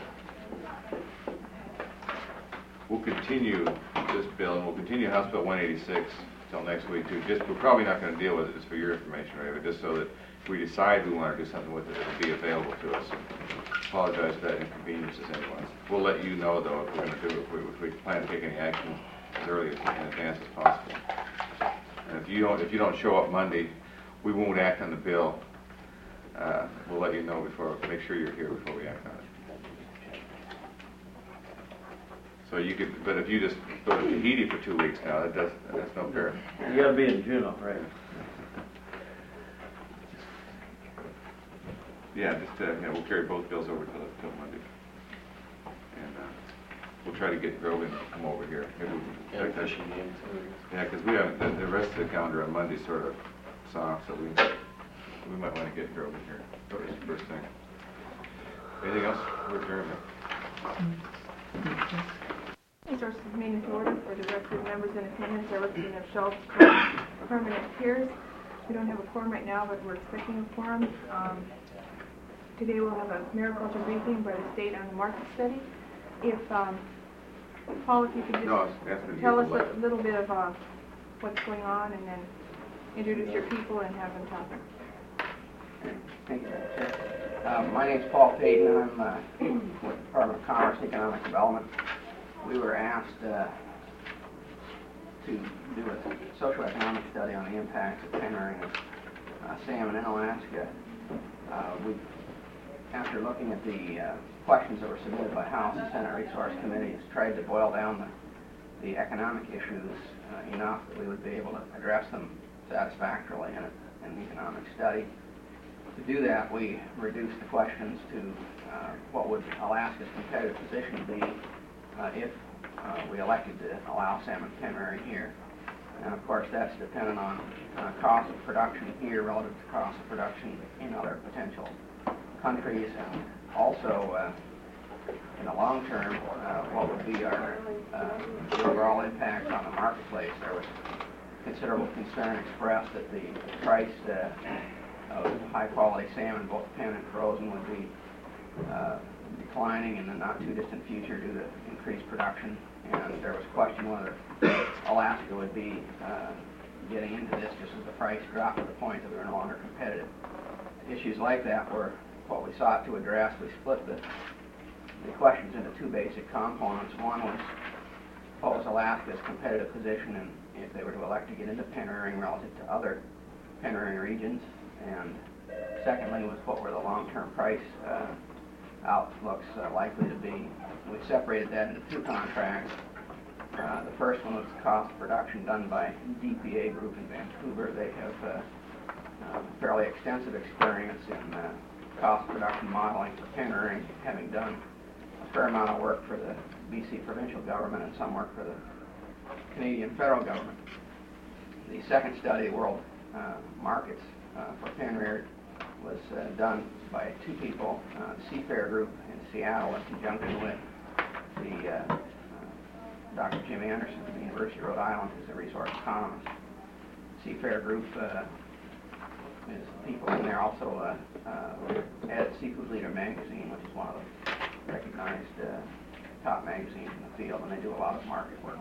we'll continue this bill, and we'll continue House Bill one eighty-six till next week, too. Just, we're probably not going to deal with it, just for your information, Ray, but just so that if we decide we want to do something with it, it'll be available to us. Apologize if that inconveniences anyone. We'll let you know, though, if we're going to do it, if we, if we plan to take any action as early as, in advance as possible. And if you don't, if you don't show up Monday, we won't act on the bill. Uh, we'll let you know before, make sure you're here before we act on it. So you could, but if you just go to Tahiti for two weeks now, that does, that's no fair. You gotta be in Juneau, right? Yeah, just, uh, yeah, we'll carry both bills over till, till Monday. And, uh, we'll try to get Grogan to come over here. Maybe we can- And Fish and Game too. Yeah, because we have, the, the rest of the calendar on Monday sort of soft, so we, we might want to get Grogan here first, first thing. Anything else? We're adjourned. Resources meeting to order for the record members in attendance. Our Representative Schultz, current permanent peers. We don't have a quorum right now, but we're expecting a quorum. Um, today we'll have a mariculture briefing by the state on the market study. If, um, Paul, if you could just No, I was asking you tell to us let- a little bit of uh, what's going on and then introduce your people and have them talk. Thank you, Madam Chair. Uh, My name's Paul Payton. I'm uh, with the Department of Commerce and Economic Development. We were asked uh, to do a socioeconomic study on the impacts of pennering of uh, salmon in Alaska. Uh, we, after looking at the uh, questions that were submitted by House and Senate Resource Committees, tried to boil down the, the economic issues uh, enough that we would be able to address them satisfactorily in, a, in the economic study. To do that, we reduced the questions to uh, what would Alaska's competitive position be uh, if uh, we elected to allow salmon pen rearing here. And of course, that's dependent on uh, cost of production here relative to cost of production in other potential countries, and also uh, in the long term, uh, what would be our uh, overall impact on the marketplace. There was considerable concern expressed that the price uh, of high-quality salmon, both pen and frozen, would be uh, declining in the not too distant future due to increased production, and there was question whether Alaska would be uh, getting into this just as the price dropped to the point that we were no longer competitive. Issues like that were what we sought to address. We split the, the questions into two basic components. One was what was Alaska's competitive position and if they were to elect to get into pen rearing relative to other pen rearing regions, and secondly was what were the long-term price uh, outlooks uh, likely to be. We separated that into two contracts. Uh, the first one was cost of production done by D P A Group in Vancouver. They have uh, uh, fairly extensive experience in uh, cost production modeling for pen rearing, having done a fair amount of work for the B C provincial government and some work for the Canadian federal government. The second study, World uh, Markets uh, for pen reared, was uh, done by two people, uh, Seafair Group in Seattle, in conjunction with the uh, uh, Doctor Jim Anderson from the University of Rhode Island, who's a resource economist. Seafair Group uh, is people in there also uh, uh, at Seafood Leader magazine, which is one of the recognized uh, top magazines in the field, and they do a lot of market work.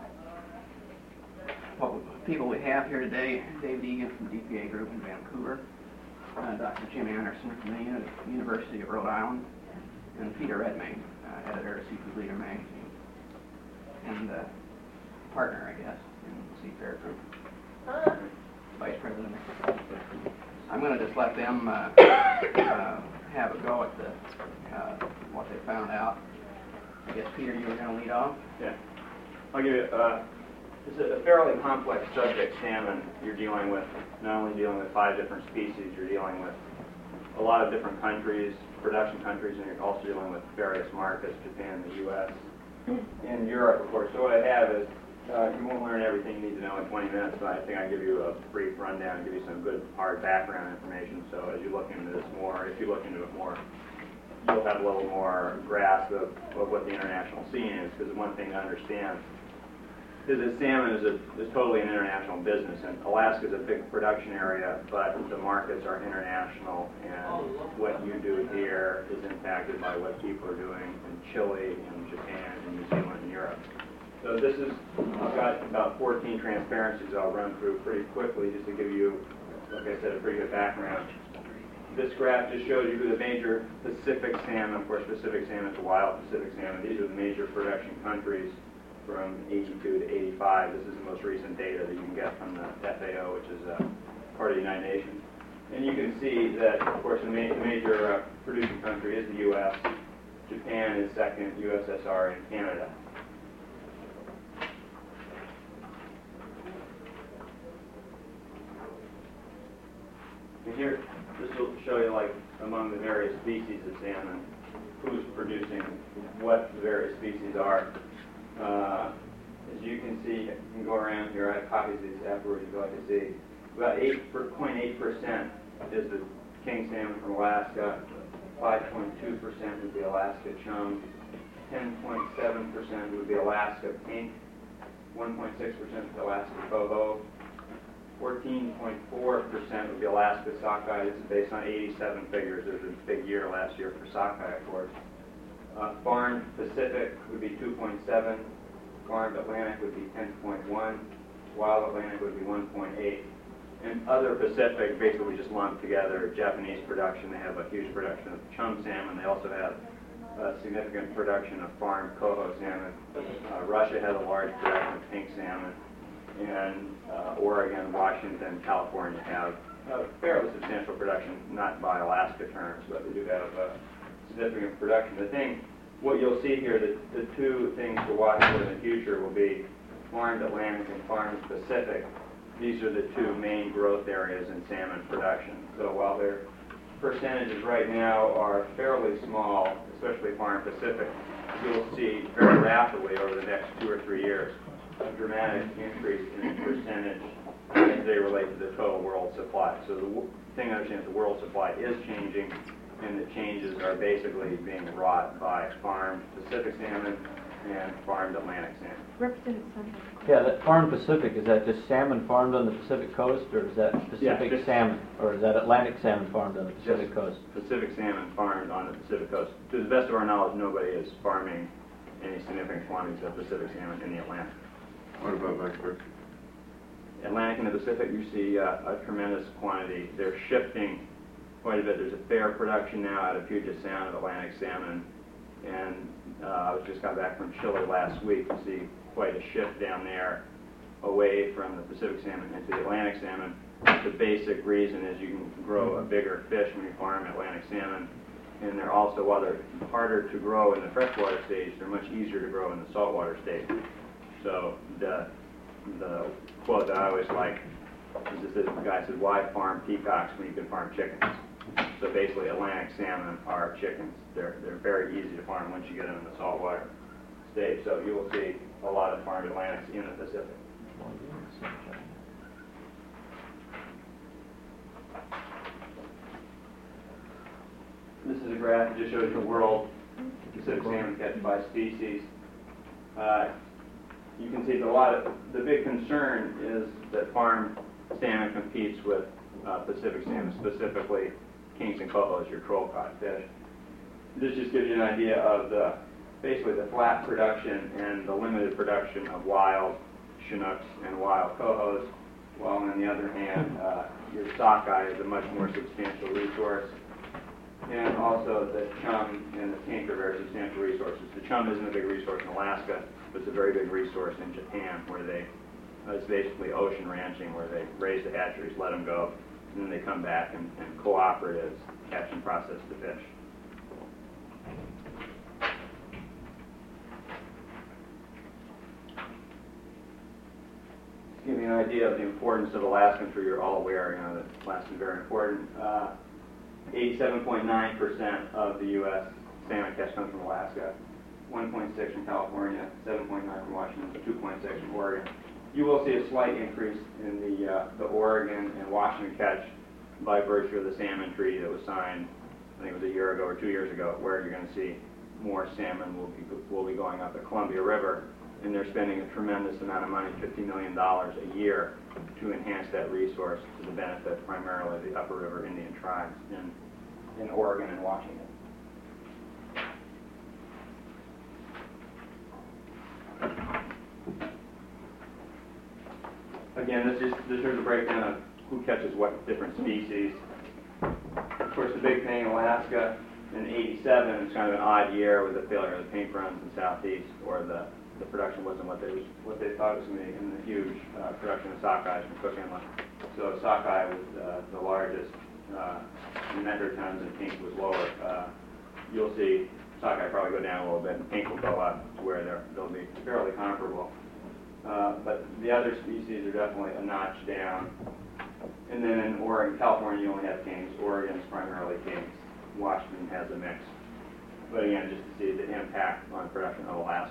What we, people we have here today, David Egan from D P A Group in Vancouver, uh, Doctor Jim Anderson from the Uni University of Rhode Island, and Peter Redmayne, uh, editor of Seafood Leader magazine, and uh, partner, I guess, in Seafair Group, vice president. I'm going to just let them uh, uh, have a go at the uh, what they found out. I guess, Peter, you were going to lead off? Yeah. I'll give you, uh, it's a fairly complex subject, salmon. You're dealing with, not only dealing with five different species, you're dealing with a lot of different countries, production countries, and you're also dealing with various markets, Japan, the U S, and Europe, of course. So what I have is, uh, you won't learn everything you need to know in twenty minutes, but I think I'll give you a brief rundown and give you some good hard background information. So as you look into this more, if you look into it more, you'll have a little more grasp of, of what the international scene is, because one thing to understand is that salmon is, a, is totally an international business, and Alaska is a big production area, but the markets are international, and what you do here is impacted by what people are doing in Chile, and Japan, and New Zealand, and Europe. So this is, I've got about fourteen transparencies I'll run through pretty quickly just to give you, like I said, a pretty good background. This graph just shows you the major Pacific salmon. Of course, Pacific salmon is a wild Pacific salmon. These are the major production countries from eighty-two to eighty-five. This is the most recent data that you can get from the F A O, which is a part of the United Nations. And you can see that, of course, the ma major uh, producing country is the U S. Japan is second, U S S R, and Canada. And here, this will show you, like, among the various species of salmon, who's producing what the various species are. Uh, as you can see, you can go around here, I have copies of these afterwards if you'd like to see. About eight point eight percent is the king salmon from Alaska, five point two percent would be Alaska chum, ten point seven percent would be Alaska pink, one point six percent is Alaska boho, fourteen point four percent would be Alaska sockeye. This is based on eighty-seven figures. It was a big year last year for sockeye, of course. Uh, Farmed Pacific would be two point seven. Farmed Atlantic would be ten point one. Wild Atlantic would be one point eight. And other Pacific basically just lumped together. Japanese production, they have a huge production of chum salmon. They also have a significant production of farmed coho salmon. Uh, Russia has a large production of pink salmon. And uh, Oregon, Washington, California have a fairly substantial production, not by Alaska terms, but they do have a significant production. The thing, what you'll see here, the, the two things to watch for in the future will be farmed Atlantic and farmed Pacific. These are the two main growth areas in salmon production. So while their percentages right now are fairly small, especially farmed Pacific, you'll see very rapidly over the next two or three years a dramatic increase in percentage as they relate to the total world supply. So the thing to understand is the world supply is changing, and the changes are basically being wrought by farmed Pacific salmon and farmed Atlantic salmon. Representative Sun. Yeah, that Farm Pacific, is that just salmon farmed on the Pacific coast, or is that Pacific just- salmon? Or is that Atlantic salmon farmed on the Pacific Just coast? Pacific salmon farmed on the Pacific coast. To the best of our knowledge, nobody is farming any significant quantities of Pacific salmon in the Atlantic. What about vice versa? Atlantic and the Pacific, you see uh, a tremendous quantity. They're shifting quite a bit. There's a fair production now out of Puget Sound of Atlantic salmon, and uh, I was just got back from Chile last week to see quite a shift down there away from the Pacific salmon into the Atlantic salmon. The basic reason is you can grow a bigger fish when you farm Atlantic salmon, and they're also, while they're harder to grow in the freshwater stage, they're much easier to grow in the saltwater stage. So the the quote that I always like is this, the guy said, "Why farm peacocks when you can farm chickens?" So basically, Atlantic salmon are chickens. They're they're very easy to farm once you get them in the saltwater stage. So you will see a lot of farmed Atlantics in the Pacific. This is a graph that just shows the world Pacific salmon catch by species. Uh, you can see that a lot of the big concern is that farmed salmon competes with uh, Pacific salmon, specifically kings and cohos, your troll cod fish. This just gives you an idea of the basically the flat production and the limited production of wild Chinooks and wild cohos, while on the other hand, uh, your sockeye is a much more substantial resource. And also the chum and the pink are very substantial resources. The chum isn't a big resource in Alaska, but it's a very big resource in Japan, where they, uh, it's basically ocean ranching, where they raise the hatcheries, let them go, and then they come back and, and cooperatives catch and process the fish. To give you an idea of the importance of Alaska, I'm sure you're all aware, you know, that Alaska is very important. Uh, eighty-seven point nine percent of the U S salmon catch comes from Alaska, one point six from California, seven point nine from Washington, two point six from Oregon. You will see a slight increase in the, uh, the Oregon and Washington catch by virtue of the salmon treaty that was signed, I think it was a year ago or two years ago, where you're going to see more salmon will be, will be going up the Columbia River, and they're spending a tremendous amount of money, fifty million dollars a year, to enhance that resource to the benefit primarily of the upper river Indian tribes in, in Oregon and Washington. Again, this is this is a breakdown of who catches what different species. Of course, the big thing in Alaska in eighty-seven, it's kind of an odd year with the failure of the pink runs in the southeast, or the the production wasn't what they was what they thought it was going to be, and the huge uh, production of sockeyes from Cook Inlet. So sockeye was uh, the largest uh, in metric tons, and pink was lower. Uh, you'll see sockeye probably go down a little bit, and pink will go up to where they're, they'll be fairly comparable. Uh, but the other species are definitely a notch down. And then in Oregon, California, you only have kings. Oregon is primarily kings. Washington has a mix. But again, just to see the impact on production of Alaska.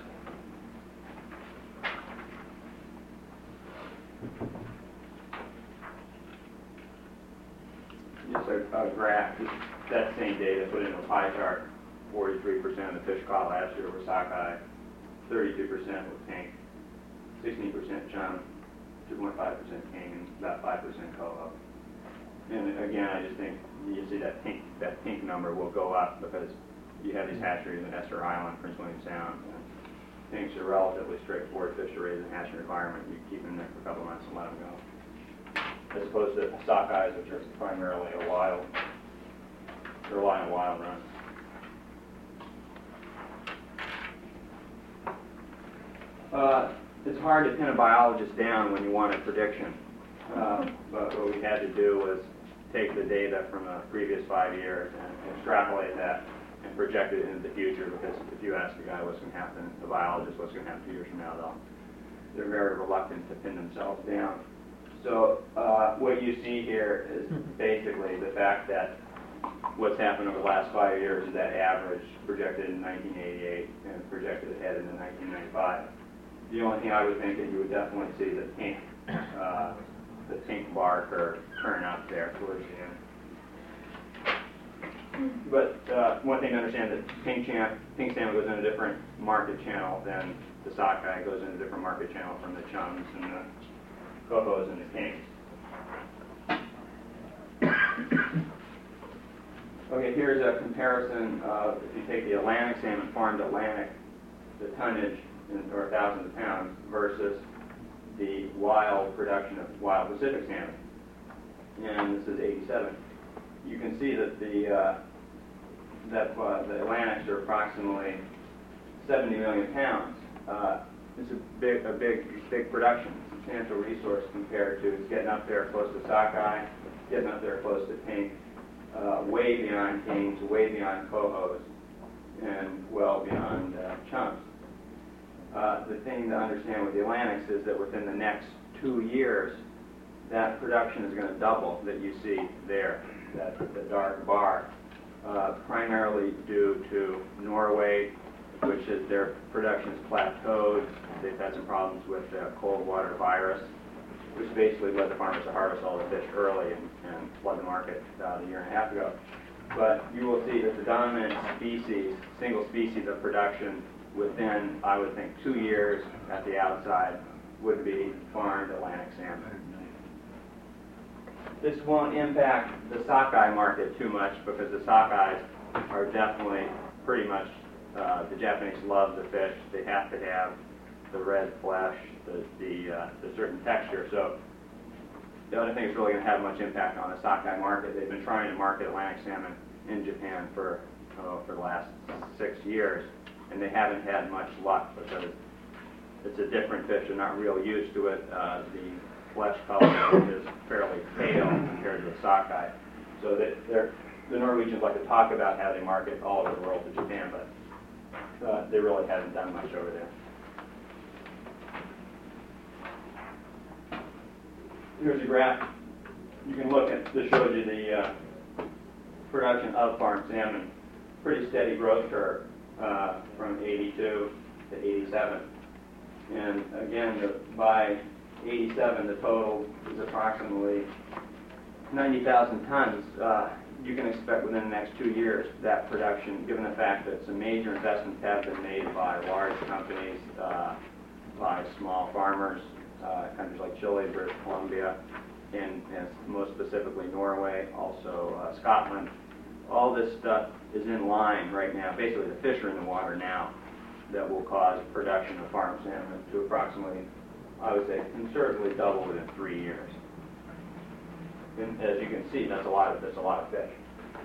Just a, a graph, just that same data put into a pie chart. forty-three percent of the fish caught last year were sockeye, thirty-two percent were pink, sixteen percent chum, two point five percent king, and about five percent coho. And again, I just think you see that pink that pink number will go up because you have these hatcheries in Esther Island, Prince William Sound. And pinks are relatively straightforward fish to raise in a hatchery environment. You keep them there for a couple of months and let them go. As opposed to sockeyes, which are primarily a wild, they rely on wild runs. Uh, it's hard to pin a biologist down when you want a prediction, uh, but what we had to do was take the data from the previous five years and extrapolate that and project it into the future, because if you ask a guy what's going to happen, a biologist, what's going to happen two years from now, they'll, they're very reluctant to pin themselves down. So uh, what you see here is basically the fact that what's happened over the last five years is that average projected in nineteen eighty-eight and projected ahead into nineteen ninety-five. The only thing I would think that you would definitely see the pink, uh, the pink bar curve turn up there towards the end. but uh, one thing to understand that pink, champ, pink salmon goes in a different market channel than the sockeye goes in a different market channel from the chums and the cohos and the kings. Okay, here's a comparison of, if you take the Atlantic salmon, farmed Atlantic, the tonnage, in, or thousands of pounds, versus the wild production of wild Pacific salmon. And this is eighty-seven. You can see that the uh, that uh, the Atlantics are approximately seventy million pounds. Uh, it's a big, a big, big production, substantial resource compared to it's getting up there close to sockeye, getting up there close to pink, uh, way beyond kings, way beyond cohos, and well beyond uh, chums. Uh, the thing to understand with the Atlantics is that within the next two years, that production is going to double that you see there, that the dark bar, uh, primarily due to Norway, which is their production is plateaued. They've had some problems with the cold water virus, which basically led the farmers to harvest all the fish early and, and flood the market about a year and a half ago. But you will see that the dominant species, single species of production within, I would think, two years at the outside would be farmed Atlantic salmon. This won't impact the sockeye market too much because the sockeyes are definitely pretty much, uh, the Japanese love the fish. They have to have the red flesh, the, the, uh, the certain texture. So the other thing that's really going to have much impact on the sockeye market, they've been trying to market Atlantic salmon in Japan for, oh, for the last six years, and they haven't had much luck because it's a different fish. They're not real used to it. Uh, the flesh color is fairly pale compared to the sockeye. So that they're, the Norwegians like to talk about how they market all over the world to Japan, but uh, they really haven't done much over there. Here's a graph. You can look at, this shows you the uh, production of farmed salmon. Pretty steady growth curve uh, from eighty-two to eighty-seven. And again, the, by eighty-seven, the total is approximately ninety thousand tons. Uh, you can expect within the next two years that production, given the fact that some major investments have been made by large companies, uh, by small farmers, uh, countries like Chile, British Columbia, and, and most specifically Norway, also uh, Scotland. All this stuff is in line right now. Basically, the fish are in the water now that will cause production of farmed salmon to approximately, I would say, conservatively double within three years. And as you can see, that's a lot of that's a lot of fish.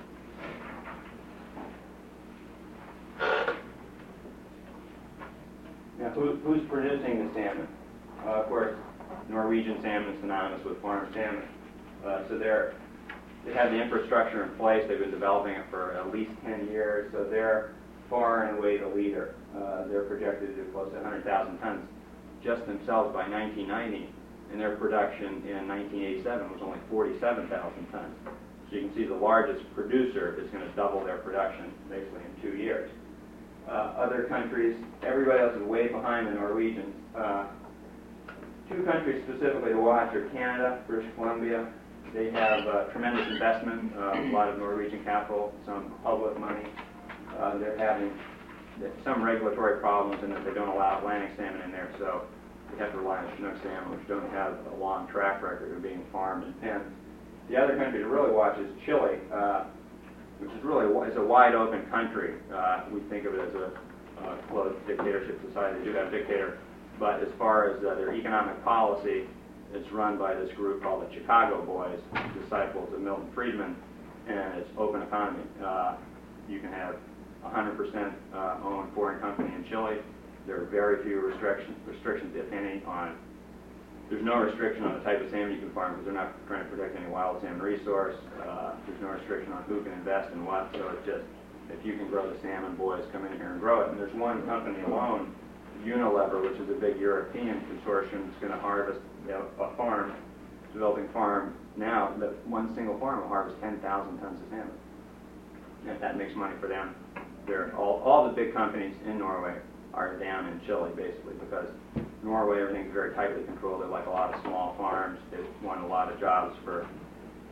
Now, who, who's producing the salmon? Uh, of course, Norwegian salmon is synonymous with farmed salmon. Uh, so they're they have the infrastructure in place. They've been developing it for at least ten years. So they're far and away the leader. Uh, they're projected to do close to one hundred thousand tons just themselves by nineteen ninety. And their production in nineteen eighty-seven was only forty-seven thousand tons. So you can see the largest producer is going to double their production basically in two years. Uh, other countries, everybody else is way behind the Norwegians. Uh, two countries specifically to watch are Canada, British Columbia. They have uh, tremendous investment, uh, a lot of Norwegian capital, some public money. Uh, they're having some regulatory problems in that they don't allow Atlantic salmon in there, so they have to rely on Chinook salmon, which don't have a long track record of being farmed in pens. The other country to really watch is Chile, uh, which is really is a wide open country. Uh, we think of it as a uh, closed dictatorship society. They do have a dictator, but as far as uh, their economic policy, it's run by this group called the Chicago Boys, disciples of Milton Friedman, and it's open economy. Uh, you can have one hundred percent uh, owned foreign company in Chile. There are very few restrictions, restrictions if any, on, there's no restriction on the type of salmon you can farm because they're not trying to protect any wild salmon resource. Uh, there's no restriction on who can invest in what, so it's just, if you can grow the salmon, boys, come in here and grow it. And there's one company alone, Unilever, which is a big European consortium, that's going to harvest, you know, a farm, developing farm now, that one single farm will harvest ten thousand tons of salmon. And if that makes money for them, they're all, all the big companies in Norway are down in Chile, basically, because Norway, everything's very tightly controlled. They're like a lot of small farms. They've won a lot of jobs for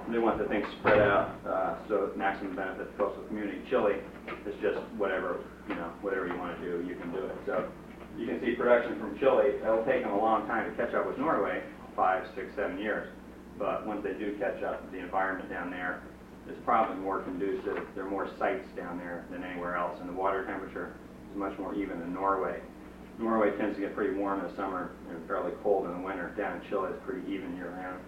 they want the thing spread out, uh, so it maximum benefit the coastal community. Chile is just whatever, you know, whatever you want to do, you can do it. So you can see production from Chile, it'll take them a long time to catch up with Norway, five, six, seven years. But once they do catch up, the environment down there is probably more conducive. There are more sites down there than anywhere else, and the water temperature is much more even than Norway. Norway tends to get pretty warm in the summer and fairly cold in the winter. Down in Chile, it's pretty even year-round.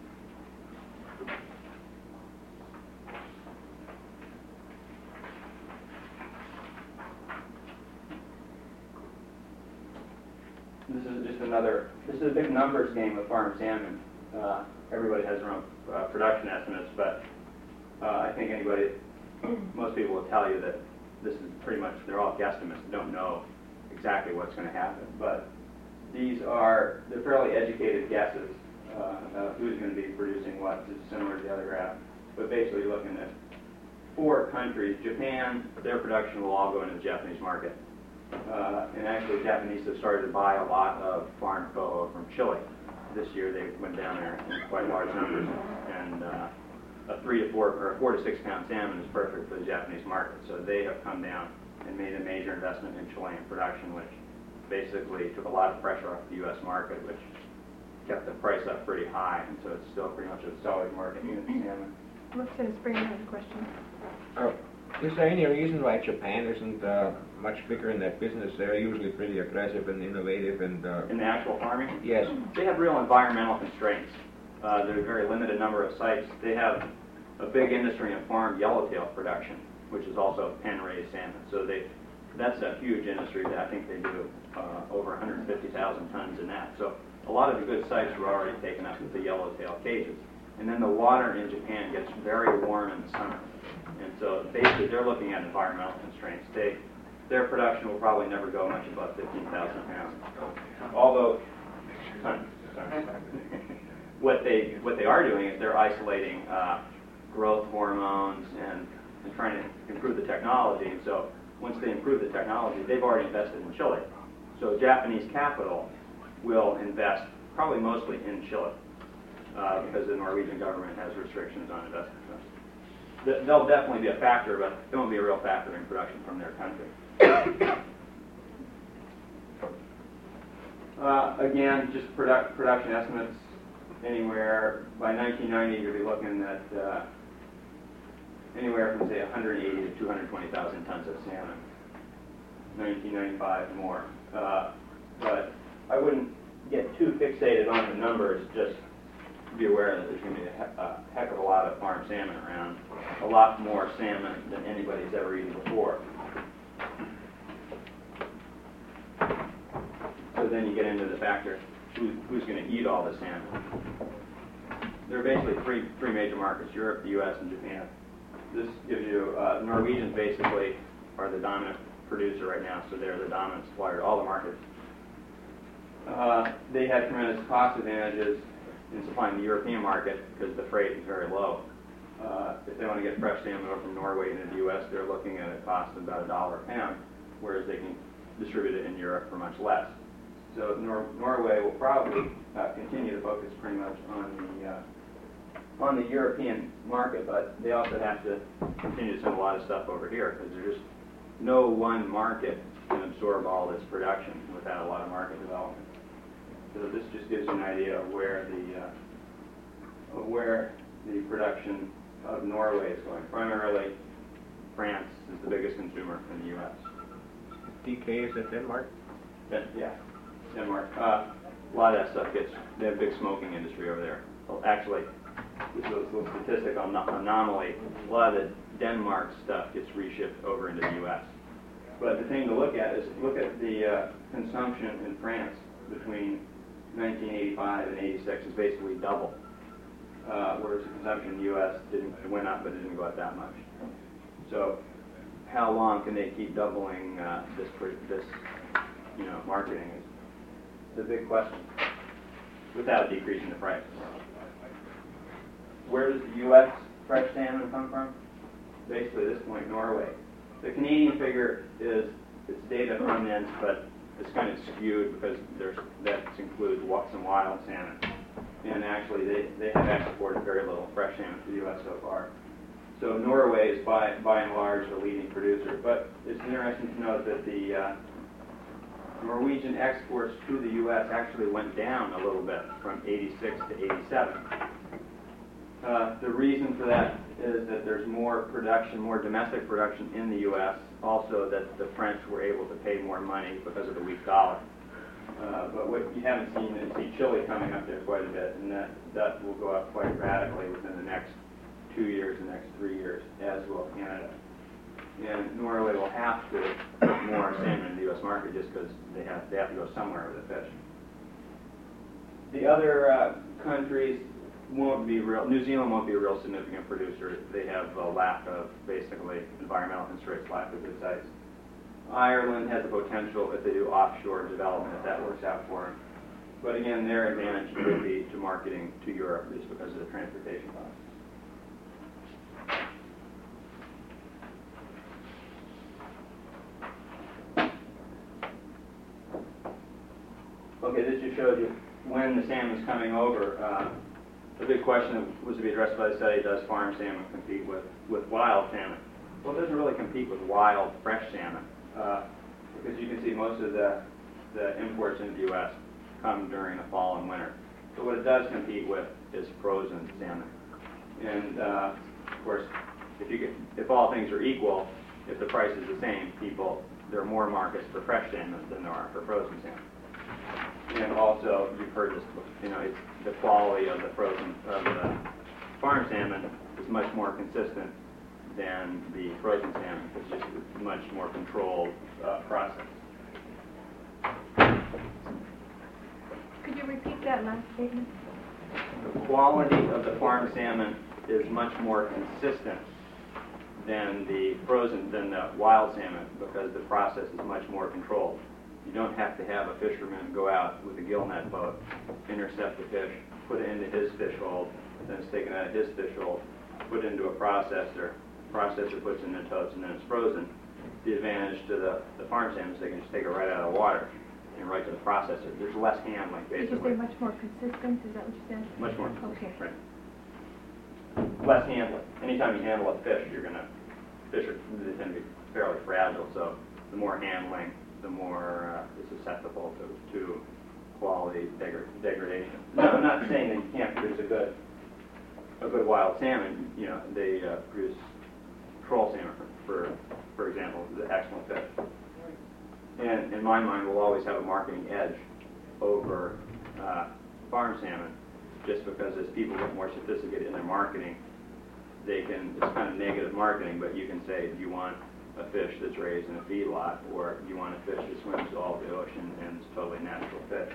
This is just another, this is a big numbers game with farm salmon. Uh, everybody has their own uh, production estimates, but uh, I think anybody, most people will tell you that this is pretty much, they're all guesstimates. They don't know exactly what's going to happen. But these are, they're fairly educated guesses uh, about who's going to be producing what. This is similar to the other graph. But basically you're looking at four countries. Japan, their production will all go into the Japanese market. Uh, and actually, Japanese have started to buy a lot of farmed coho from Chile. This year, they went down there in quite large numbers, and uh, a three to four or a four to six pound salmon is perfect for the Japanese market. So they have come down and made a major investment in Chilean production, which basically took a lot of pressure off the U S market, which kept the price up pretty high, and so it's still pretty much a solid market unit salmon. Let's send a Springer has a question. Oh, is there any reason why Japan isn't uh, much bigger in that business? They're usually pretty aggressive and innovative and... Uh, in the actual farming? Yes. They have real environmental constraints. Uh, there's a very limited number of sites. They have a big industry in farmed yellowtail production, which is also pen-raised salmon. So they, that's a huge industry that I think they do uh, over one hundred fifty thousand tons in that. So a lot of the good sites were already taken up with the yellowtail cages. And then the water in Japan gets very warm in the summer. And so basically they're looking at environmental constraints. They, their production will probably never go much above fifteen thousand pounds. Although, sorry, sorry. what they what they are doing is they're isolating uh, growth hormones and, and trying to improve the technology. And so once they improve the technology, they've already invested in Chile. So Japanese capital will invest probably mostly in Chile uh, because the Norwegian government has restrictions on investment. They'll definitely be a factor, but they won't be a real factor in production from their country. Uh, again, just product, production estimates. Anywhere by nineteen ninety, you'll be looking at uh, anywhere from say one hundred eighty to two hundred twenty thousand tons of salmon. nineteen ninety-five more. Uh, but I wouldn't get too fixated on the numbers. Just be aware that there's going to be a, he a heck of a lot of farmed salmon around. A lot more salmon than anybody's ever eaten before. So then you get into the factor, who, who's going to eat all the salmon? There are basically three, three major markets, Europe, the U S, and Japan. This gives you, uh, Norwegians basically are the dominant producer right now, so they're the dominant supplier to all the markets. Uh, they had tremendous cost advantages in supplying the European market because the freight is very low. Uh, if they want to get fresh salmon over from Norway into the U S, they're looking at a cost of about a dollar a pound, whereas they can distribute it in Europe for much less. So Nor Norway will probably uh, continue to focus pretty much on the uh, on the European market, but they also have to continue to send a lot of stuff over here because there's just no one market can absorb all this production without a lot of market development. So this just gives you an idea of where the uh, of where the production of Norway is going. Primarily, France is the biggest consumer in the U S. D K is in Denmark? Yeah, yeah. Denmark. Uh, a lot of that stuff gets, they have a big smoking industry over there. Well, actually, this is a little statistic on anomaly. A lot of the Denmark stuff gets reshipped over into the U S. But the thing to look at is look at the uh, consumption in France between nineteen eighty-five and eighty-six is basically double. Uh, whereas the consumption in the U S didn't, it went up, but it didn't go up that much. So how long can they keep doubling uh, this, this, you know, marketing is the big question, without decreasing the price. Where does the U S fresh salmon come from? Basically, at this point, Norway. The Canadian figure is it's data from nets, but it's kind of skewed because there's that includes some wild salmon. and actually they, they have exported very little fresh salmon to the U S so far. So Norway is by, by and large the leading producer, but it's interesting to note that the uh, Norwegian exports to the U S actually went down a little bit from eighty-six to eighty-seven. Uh, the reason for that is that there's more production, more domestic production in the U S, also that the French were able to pay more money because of the weak dollar. Uh, but what you haven't seen is see Chile coming up there quite a bit, and that, that will go up quite radically within the next two years, the next three years, as will Canada. And Norway will have to put more salmon in the U S market just because they have, they have to go somewhere with the fish. The other uh, countries won't be real, New Zealand won't be a real significant producer. They have a lack of, basically, environmental constraints, lack of good sites. Ireland has the potential if they do offshore development, if that works out for them. But again, their advantage would be to marketing to Europe just because of the transportation costs. Okay, this just shows you when the salmon's coming over. Uh, the big question that was to be addressed by the study, does farm salmon compete with, with wild salmon? Well, it doesn't really compete with wild, fresh salmon. Uh, because you can see most of the, the imports into the U S come during the fall and winter. So what it does compete with is frozen salmon. And uh, of course, if, you get, if all things are equal, if the price is the same, people, there are more markets for fresh salmon than there are for frozen salmon. And also, you've heard this, you know, it's the quality of the frozen, of the farm salmon is much more consistent than the frozen salmon. It's just a much more controlled uh, process. Could you repeat that last statement? The quality of the farm salmon is much more consistent than the frozen, than the wild salmon, because the process is much more controlled. You don't have to have a fisherman go out with a gill net boat, intercept the fish, put it into his fish hold, then it's taken out of his fish hold, put into a processor, processor puts it in the totes, and then it's frozen. The advantage to the, the farm salmon is they can just take it right out of the water and right to the processor. There's less handling, basically. Did you say much more consistent? Is that what you said? Much more. Okay. Right. Less handling. Anytime you handle a fish, you're going to, fish are, they tend to be fairly fragile, so the more handling, the more uh, it's susceptible to, to quality degra degradation. No, I'm not saying that you can't produce a good a good wild salmon. You know, they uh, produce troll salmon, for, for for example, is an excellent fish. And in my mind, we'll always have a marketing edge over uh, farm salmon, just because as people get more sophisticated in their marketing, they can, it's kind of negative marketing, but you can say, do you want a fish that's raised in a feedlot, or you want a fish that swims all over the ocean and is totally natural fish.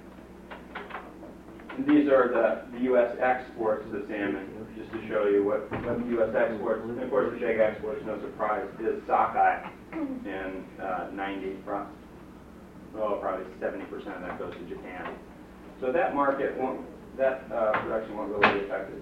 And these are the, the U S exports of salmon, just to show you what, what the U S exports, and of course the big exports, no surprise, is sockeye, and uh, ninety, oh, probably seventy percent of that goes to Japan. So that market won't, that uh, production won't really be affected.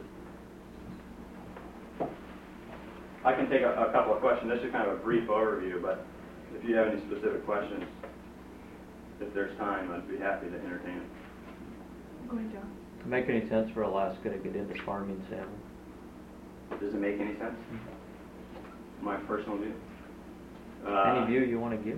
I can take a, a couple of questions. This is kind of a brief overview, but if you have any specific questions, if there's time, I'd be happy to entertain it. Go ahead, John. Does it make any sense for Alaska to get into farming salmon? Does it make any sense? My personal view? Uh, Any view you want to give?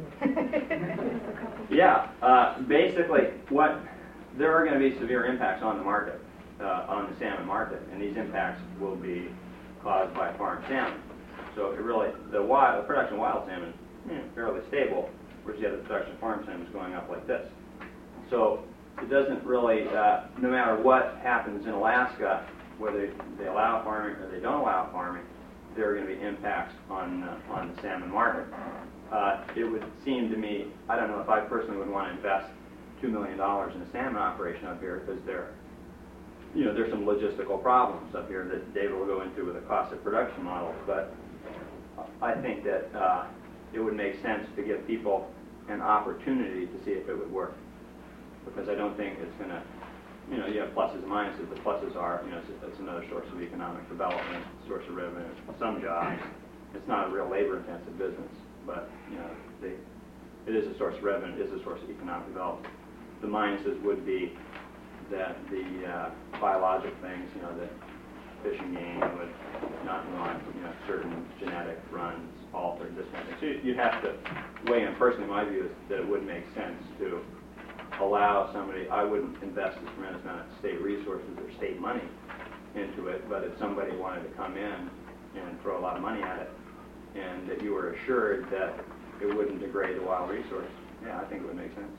Yeah, uh, basically, what there are going to be severe impacts on the market, uh, on the salmon market, and these impacts will be caused by farm salmon. So it really, the wild, the production of wild salmon is eh, fairly stable, whereas the other production of farm salmon is going up like this. So it doesn't really, uh, no matter what happens in Alaska, whether they allow farming or they don't allow farming, there are going to be impacts on uh, on the salmon market. Uh, it would seem to me, I don't know if I personally would want to invest two million dollars in a salmon operation up here, because there, you know, there's some logistical problems up here that David will go into with the cost of production models. But I think that uh, it would make sense to give people an opportunity to see if it would work, because I don't think it's going to, you know, you have pluses and minuses. The pluses are, you know, it's, it's another source of economic development, source of revenue, some jobs. It's not a real labor-intensive business, but, you know, they, it is a source of revenue, it is a source of economic development. The minuses would be that the uh, biologic things, you know, that fishing game would not want, you know, certain genetic runs altered, this kind of thing. So you- you'd have to weigh in. Personally, my view is that it would make sense to allow somebody, I wouldn't invest a tremendous amount of state resources or state money into it, but if somebody wanted to come in and throw a lot of money at it, and that you were assured that it wouldn't degrade the wild resource, yeah, I think it would make sense.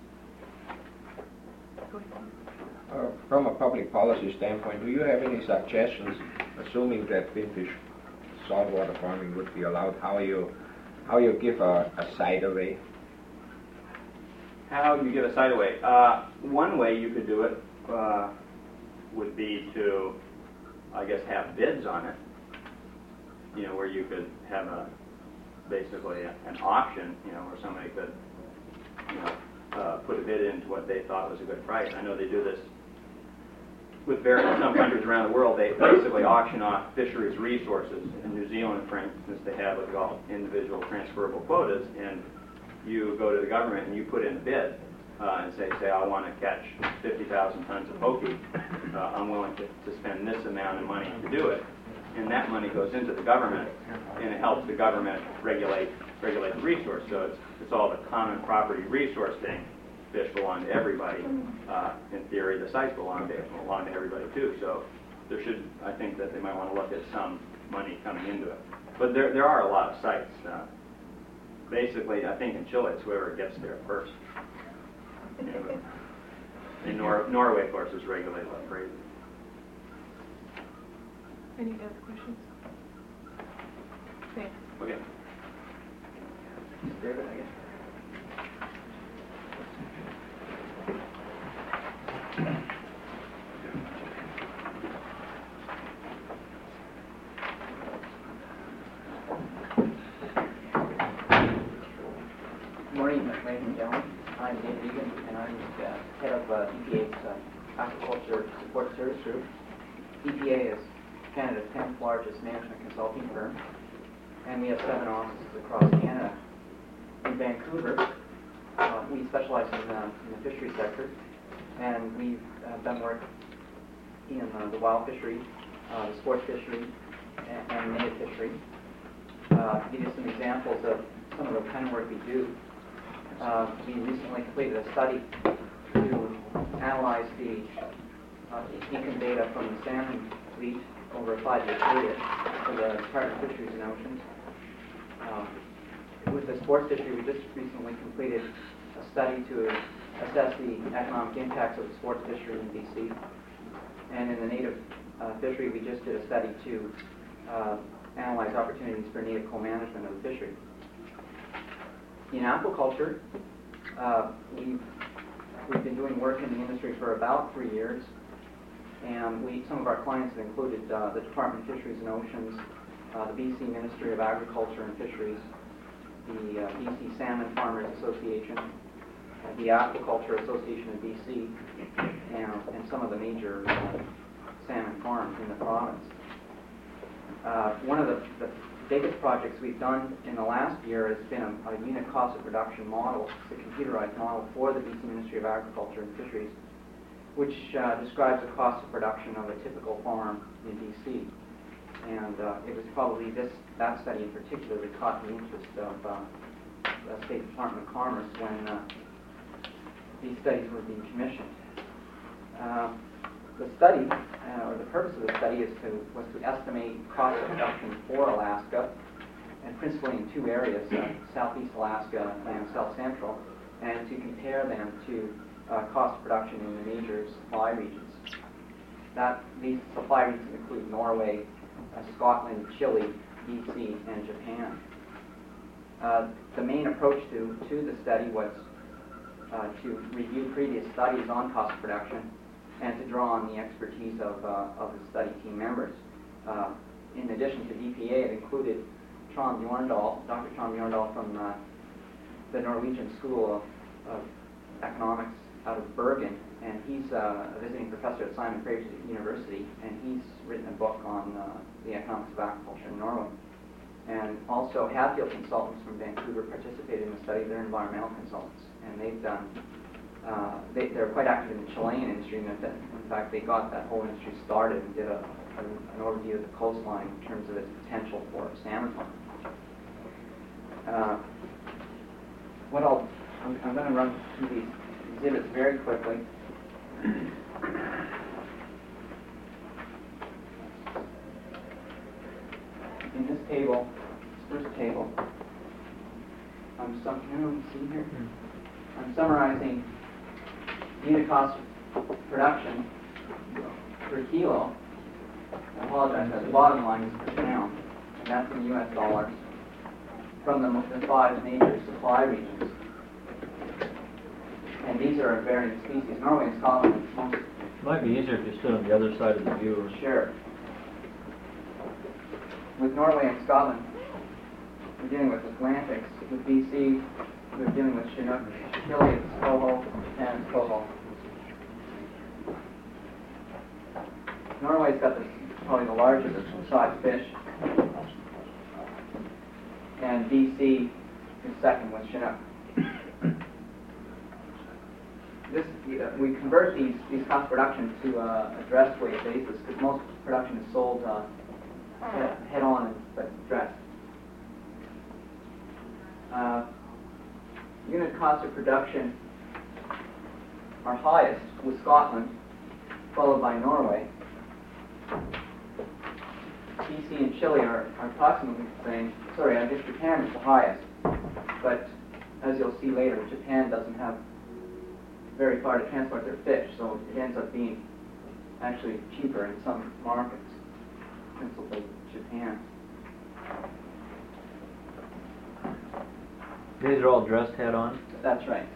Uh, From a public policy standpoint, do you have any suggestions, assuming that finfish saltwater farming would be allowed, how you, how you give a, a site away? How you give a site away? Uh, one way you could do it uh, would be to, I guess, have bids on it. You know, where you could have a basically a, an auction. You know, where somebody could, you know, uh, put a bid into what they thought was a good price. I know they do this with various some countries around the world. They basically auction off fisheries resources. In New Zealand, for instance, they have what they call individual transferable quotas, and you go to the government and you put in a bid uh, and say, say, I want to catch fifty thousand tons of poke. Uh, I'm willing to, to spend this amount of money to do it. And that money goes into the government, and it helps the government regulate regulate the resource. So it's, it's all the common property resource thing. Fish belong to everybody. Uh, in theory, the sites belong to, belong to everybody too. So there should, I think that they might want to look at some money coming into it. But there, there are a lot of sites. Uh, Basically, I think in Chile, it's whoever gets there first. You know, in Nor Norway, of course, is regulated like crazy. Any other questions? Thanks. Okay. David, I guess. Good morning, ladies and gentlemen. I'm Dave Egan, and I'm uh, head of uh, E P A's uh, Aquaculture Support Service Group. E P A is Canada's tenth largest management consulting firm, and we have seven offices across Canada. In Vancouver, uh, we specialize in, uh, in the fishery sector, and we've uh, done work in uh, the wild fishery, uh, the sports fishery, and, and native fishery. Uh, to give you some examples of some of the kind of work we do, uh, we recently completed a study to analyze the uh, income data from the salmon fleet over a five-year period for the Department of Fisheries and Oceans. Uh, with the sports fishery, we just recently completed a study to assess the economic impacts of the sports fishery in B C. And in the native uh, fishery, we just did a study to uh, analyze opportunities for native co-management of the fishery. In aquaculture, uh, we've, we've been doing work in the industry for about three years, and we, some of our clients have included uh, the Department of Fisheries and Oceans, uh, the B C Ministry of Agriculture and Fisheries, the uh, B C Salmon Farmers Association, uh, the Aquaculture Association of B C, and, and some of the major uh, salmon farms in the province. Uh, one of the, the biggest projects we've done in the last year has been a, a unit cost of production model, it's a computerized model for the B C Ministry of Agriculture and Fisheries, which uh, describes the cost of production of a typical farm in B C. And uh, it was probably this that study in particular that caught the interest of uh, the State Department of Commerce when uh, these studies were being commissioned. Uh, the study, uh, or the purpose of the study, is to was to estimate cost of production for Alaska, and principally in two areas, uh, Southeast Alaska and South Central, and to compare them to uh, cost of production in the major supply regions. That these supply regions include Norway, uh, Scotland, Chile, B C, and Japan. Uh, the main approach to, to the study was uh, to review previous studies on cost of production and to draw on the expertise of, uh, of the study team members. Uh, in addition to D P A, it included Trond Bjorndal, Doctor Trond Bjorndal from uh, the Norwegian School of, of Economics out of Bergen, and he's uh, a visiting professor at Simon Fraser University, and he's written a book on uh, the economics of aquaculture in Norway. And also Hadfield consultants from Vancouver participated in the study. They're environmental consultants, and they've done uh, they, they're quite active in the Chilean industry, and that, in fact, they got that whole industry started and did a, a, an overview of the coastline in terms of its potential for salmon farming. Uh, what I'll, I'm, I'm going to run through these exhibits very quickly. In this table, this first table, I'm some, can anyone see here? I'm summarizing unit cost of production per kilo. I apologize, the bottom line is per pound, and that's in U S dollars, from the, the five major supply regions. And these are varying species. Norway and Scotland, most. Might be easier if you stood on the other side of the viewer. Sure. With Norway and Scotland, we're dealing with Atlantics. With B C, we're dealing with Chinook. Chile, it's coho, Japan, it's coho. Norway's got this, probably the largest size fish. And B C is second with Chinook. This, uh, we convert these, these cost production to uh, a dressed weight basis because most production is sold uh, head, head on but dressed. Uh, unit cost of production are highest with Scotland, followed by Norway. B C and Chile are, are approximately the same. Sorry, I guess Japan is the highest, but as you'll see later, Japan doesn't have very far to transport their fish, so it ends up being actually cheaper in some markets, principally Japan. These are all dressed head on? That's right.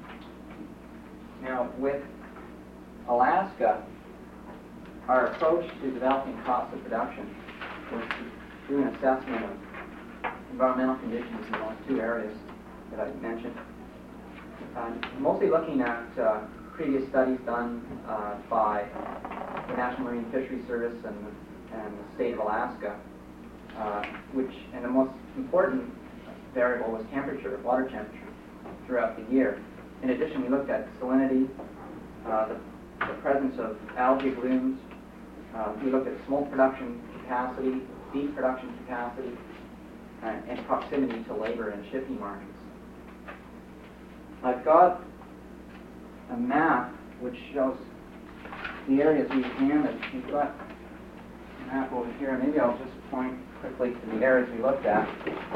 Now, with Alaska, our approach to developing cost of production was to do an assessment of environmental conditions in those two areas that I mentioned. Uh, mostly looking at uh, previous studies done uh, by the National Marine Fisheries Service and, and the state of Alaska, uh, which, and the most important variable was temperature, water temperature, throughout the year. In addition, we looked at salinity, uh, the, the presence of algae blooms. Uh, we looked at smoke production capacity, feed production capacity, uh, and proximity to labor and shipping markets. I've got a map which shows the areas we examined. We've got a map over here. Maybe I'll just point quickly to the areas we looked at.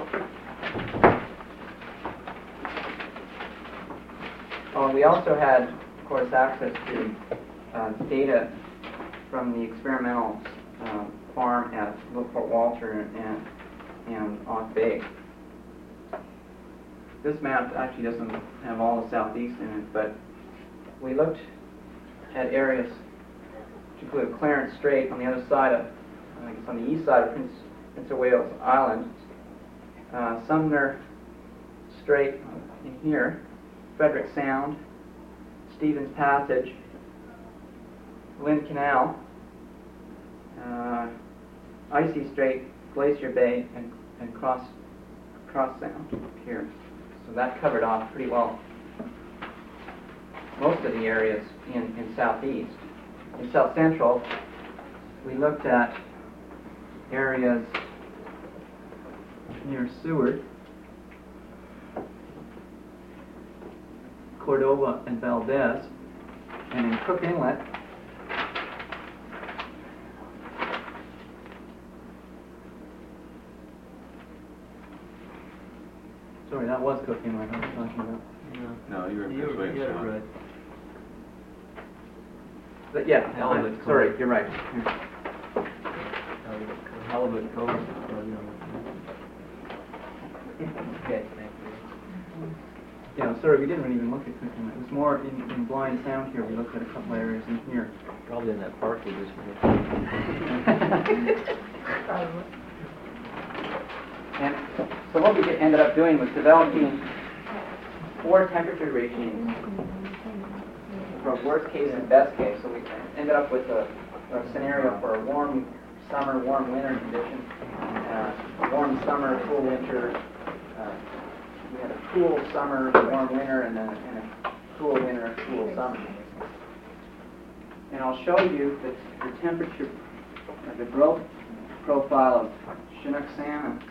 Oh, we also had, of course, access to uh, data from the experimental um, farm at Fort Walter and, and Ock Bay. This map actually doesn't have all of Southeast in it, but we looked at areas which include Clarence Strait on the other side of, I guess on the east side of Prince, Prince of Wales Island, uh, Sumner Strait in here, Frederick Sound, Stevens Passage, Lynn Canal, uh, Icy Strait, Glacier Bay, and, and Cross, Cross Sound here. So that covered off pretty well most of the areas in, in Southeast. In South Central, we looked at areas near Seward, Cordova and Valdez, and in Cook Inlet, sorry, that was Cook Inlet I was talking about. No, you were You this way. you got it right. But yeah, Halibut I'm sorry, you're right. Halibut Cove. Okay. Yeah, sorry, we didn't even look at Cook Inlet. It was more in, in Blind Sound here. We looked at a couple areas in here. Probably in that park we just went. And so what we did- ended up doing was developing four temperature regimes for worst case and best case. So we ended up with a, a scenario for a warm summer, warm winter condition, uh, warm summer, cool winter. Uh, we had a cool summer, warm winter, and then and a cool winter, a cool summer. And I'll show you the, the temperature, uh, the growth profile of Chinook salmon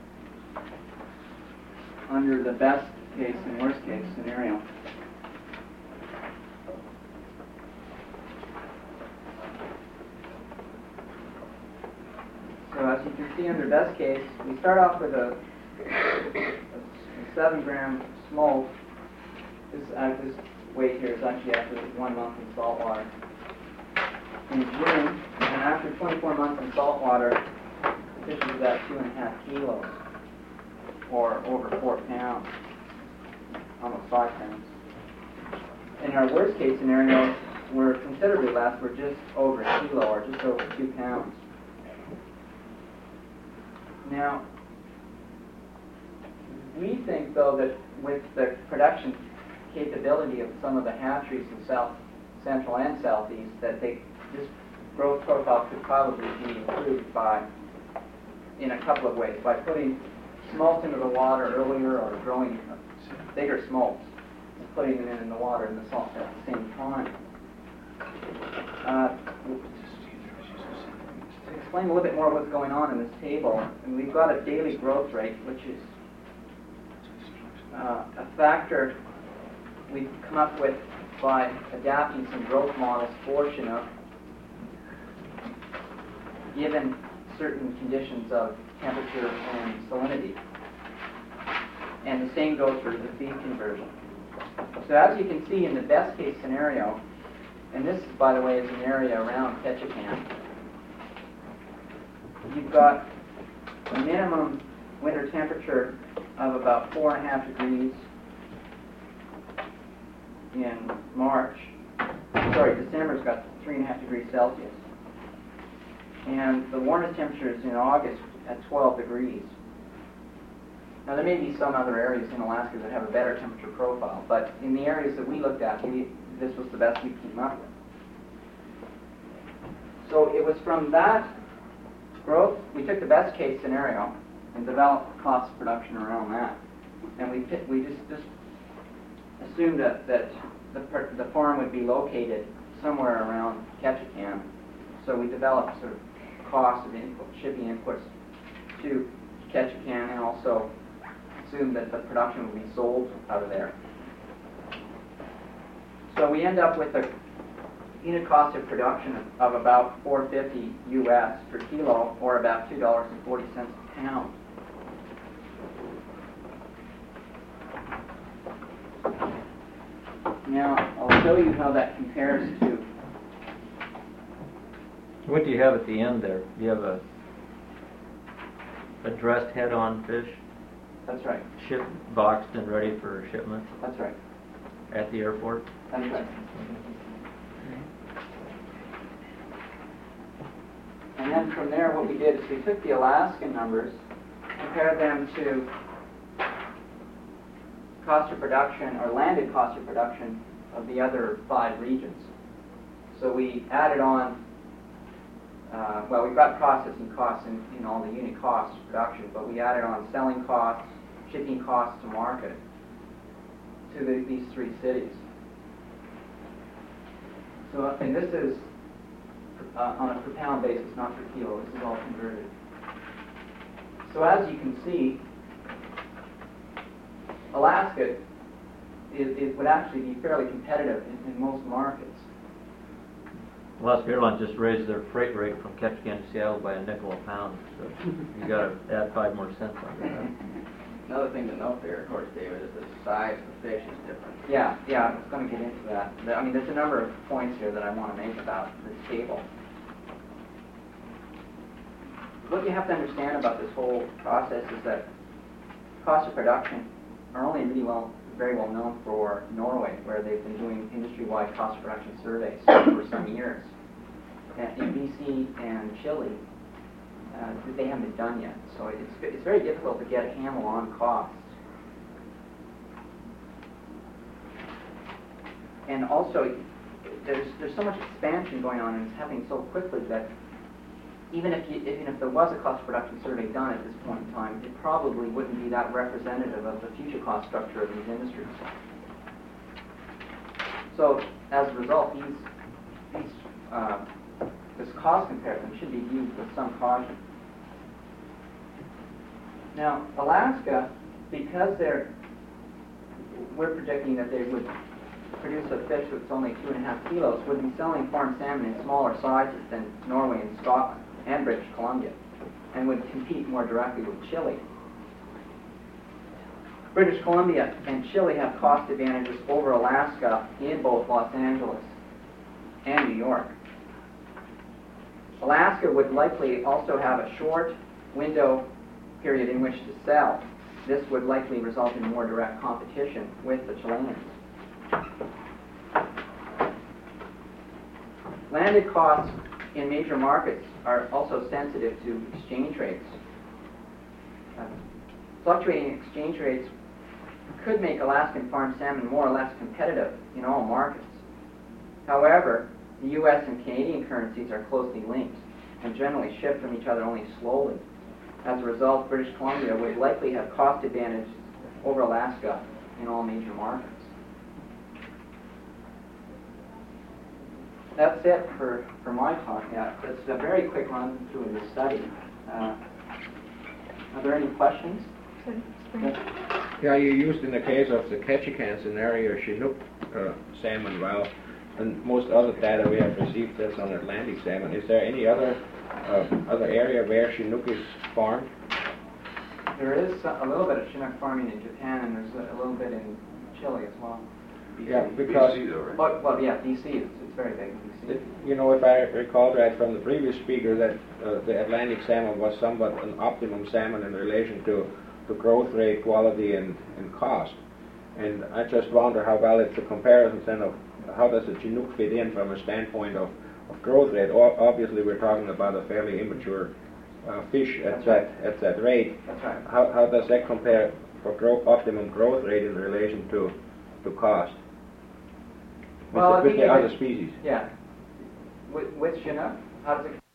under the best case and worst case scenario. So as you can see under best case, we start off with a, a, a seven gram smolt. This, uh, this weight here is actually after one month in salt water. In June, and after twenty-four months in salt water, the fish is about two and a half kilos, or over four pounds, almost five pounds. In our worst case scenario, we're considerably less. We're just over a kilo, or just over two pounds. Now, we think, though, that with the production capability of some of the hatcheries in South Central and Southeast, that they, this growth profile could probably be improved by, in a couple of ways, by putting smolt into the water earlier or growing bigger smolts and putting them in, in the water in the salt at the same time. Uh, to explain a little bit more what's going on in this table, and we've got a daily growth rate, which is uh, a factor we've come up with by adapting some growth models for Chinook, given certain conditions of temperature and salinity. And the same goes for the feed conversion. So as you can see in the best case scenario, and this, by the way, is an area around Ketchikan, you've got a minimum winter temperature of about four and a half degrees in March. Sorry, December's got three and a half degrees Celsius. And the warmest temperatures in August at twelve degrees. Now there may be some other areas in Alaska that have a better temperature profile, but in the areas that we looked at, we, this was the best we came up with. So it was from that growth, we took the best case scenario and developed cost of production around that. And we, we just, just assumed that, that the, the farm would be located somewhere around Ketchikan. So we developed sort of cost of input, shipping inputs to Ketchikan, and also assumed that the production would be sold out of there. So we end up with a unit cost of production of about four fifty U S per kilo, or about two dollars and forty cents a pound. Now, I'll show you how that compares to... What do you have at the end there? Do you have a, a dressed head-on fish? That's right. Shipped, boxed, and ready for shipment? That's right. At the airport? That's right. And then from there, what we did is we took the Alaskan numbers, compared them to cost of production, or landed cost of production, of the other five regions. So we added on, uh, well, we've got processing costs in, in all the unit costs of production, but we added on selling costs, shipping costs to market to the, these three cities. So, and this is uh, on a per pound basis, not per kilo. This is all converted. So as you can see, Alaska is, it would actually be fairly competitive in, in most markets. Alaska Airlines just raised their freight rate from Ketchikan to Seattle by a nickel a pound, so you got to add five more cents on that. Another thing to note there, of course, David, is the size of the fish is different. Yeah, yeah, I was going to get into that. I mean, there's a number of points here that I want to make about this table. What you have to understand about this whole process is that cost of production are only really well, very well known for Norway, where they've been doing industry-wide cost of production surveys for some years. And in B C and Chile, uh, they haven't been done yet, so it's it's very difficult to get a handle on costs. And also, there's there's so much expansion going on, and it's happening so quickly that even if you, even if there was a cost of production survey done at this point in time, it probably wouldn't be that representative of the future cost structure of these industries. So as a result, these, these, uh, this cost comparison should be viewed with some caution. Now, Alaska, because they're, we're predicting that they would produce a fish that's only two and a half kilos, would be selling farmed salmon in smaller sizes than Norway and Scotland and British Columbia, and would compete more directly with Chile. British Columbia and Chile have cost advantages over Alaska in both Los Angeles and New York. Alaska would likely also have a short window period in which to sell. This would likely result in more direct competition with the Chileans. Landed costs in major markets are also sensitive to exchange rates. Uh, fluctuating exchange rates could make Alaskan farmed salmon more or less competitive in all markets. However, the U S and Canadian currencies are closely linked and generally shift from each other only slowly. As a result, British Columbia would likely have cost advantage over Alaska in all major markets. That's it for, for my talk. Yeah, it's a very quick run through of the study. Uh, are there any questions? Yeah, you used in the case of the Ketchikan scenario Chinook uh, salmon well, and most other data we have received that's on Atlantic salmon. Is there any other uh, other area where Chinook is farmed? There is a little bit of Chinook farming in Japan, and there's a, a little bit in Chile as well. Yeah, because B C though, right? But, well, yeah, B C is it's very big in B C. it, you know, if I recall right from the previous speaker, that uh, the Atlantic salmon was somewhat an optimum salmon in relation to to growth rate, quality, and, and cost. And I just wonder how well it's a comparison then of how does the Chinook fit in from a standpoint of, of growth rate. O- obviously, we're talking about a fairly immature uh, fish at that at that rate. That's right. How, how does that compare for grow, optimum growth rate in relation to to cost? With Well, the, I with think the if other it- species. Yeah. With, with Chinook, how does it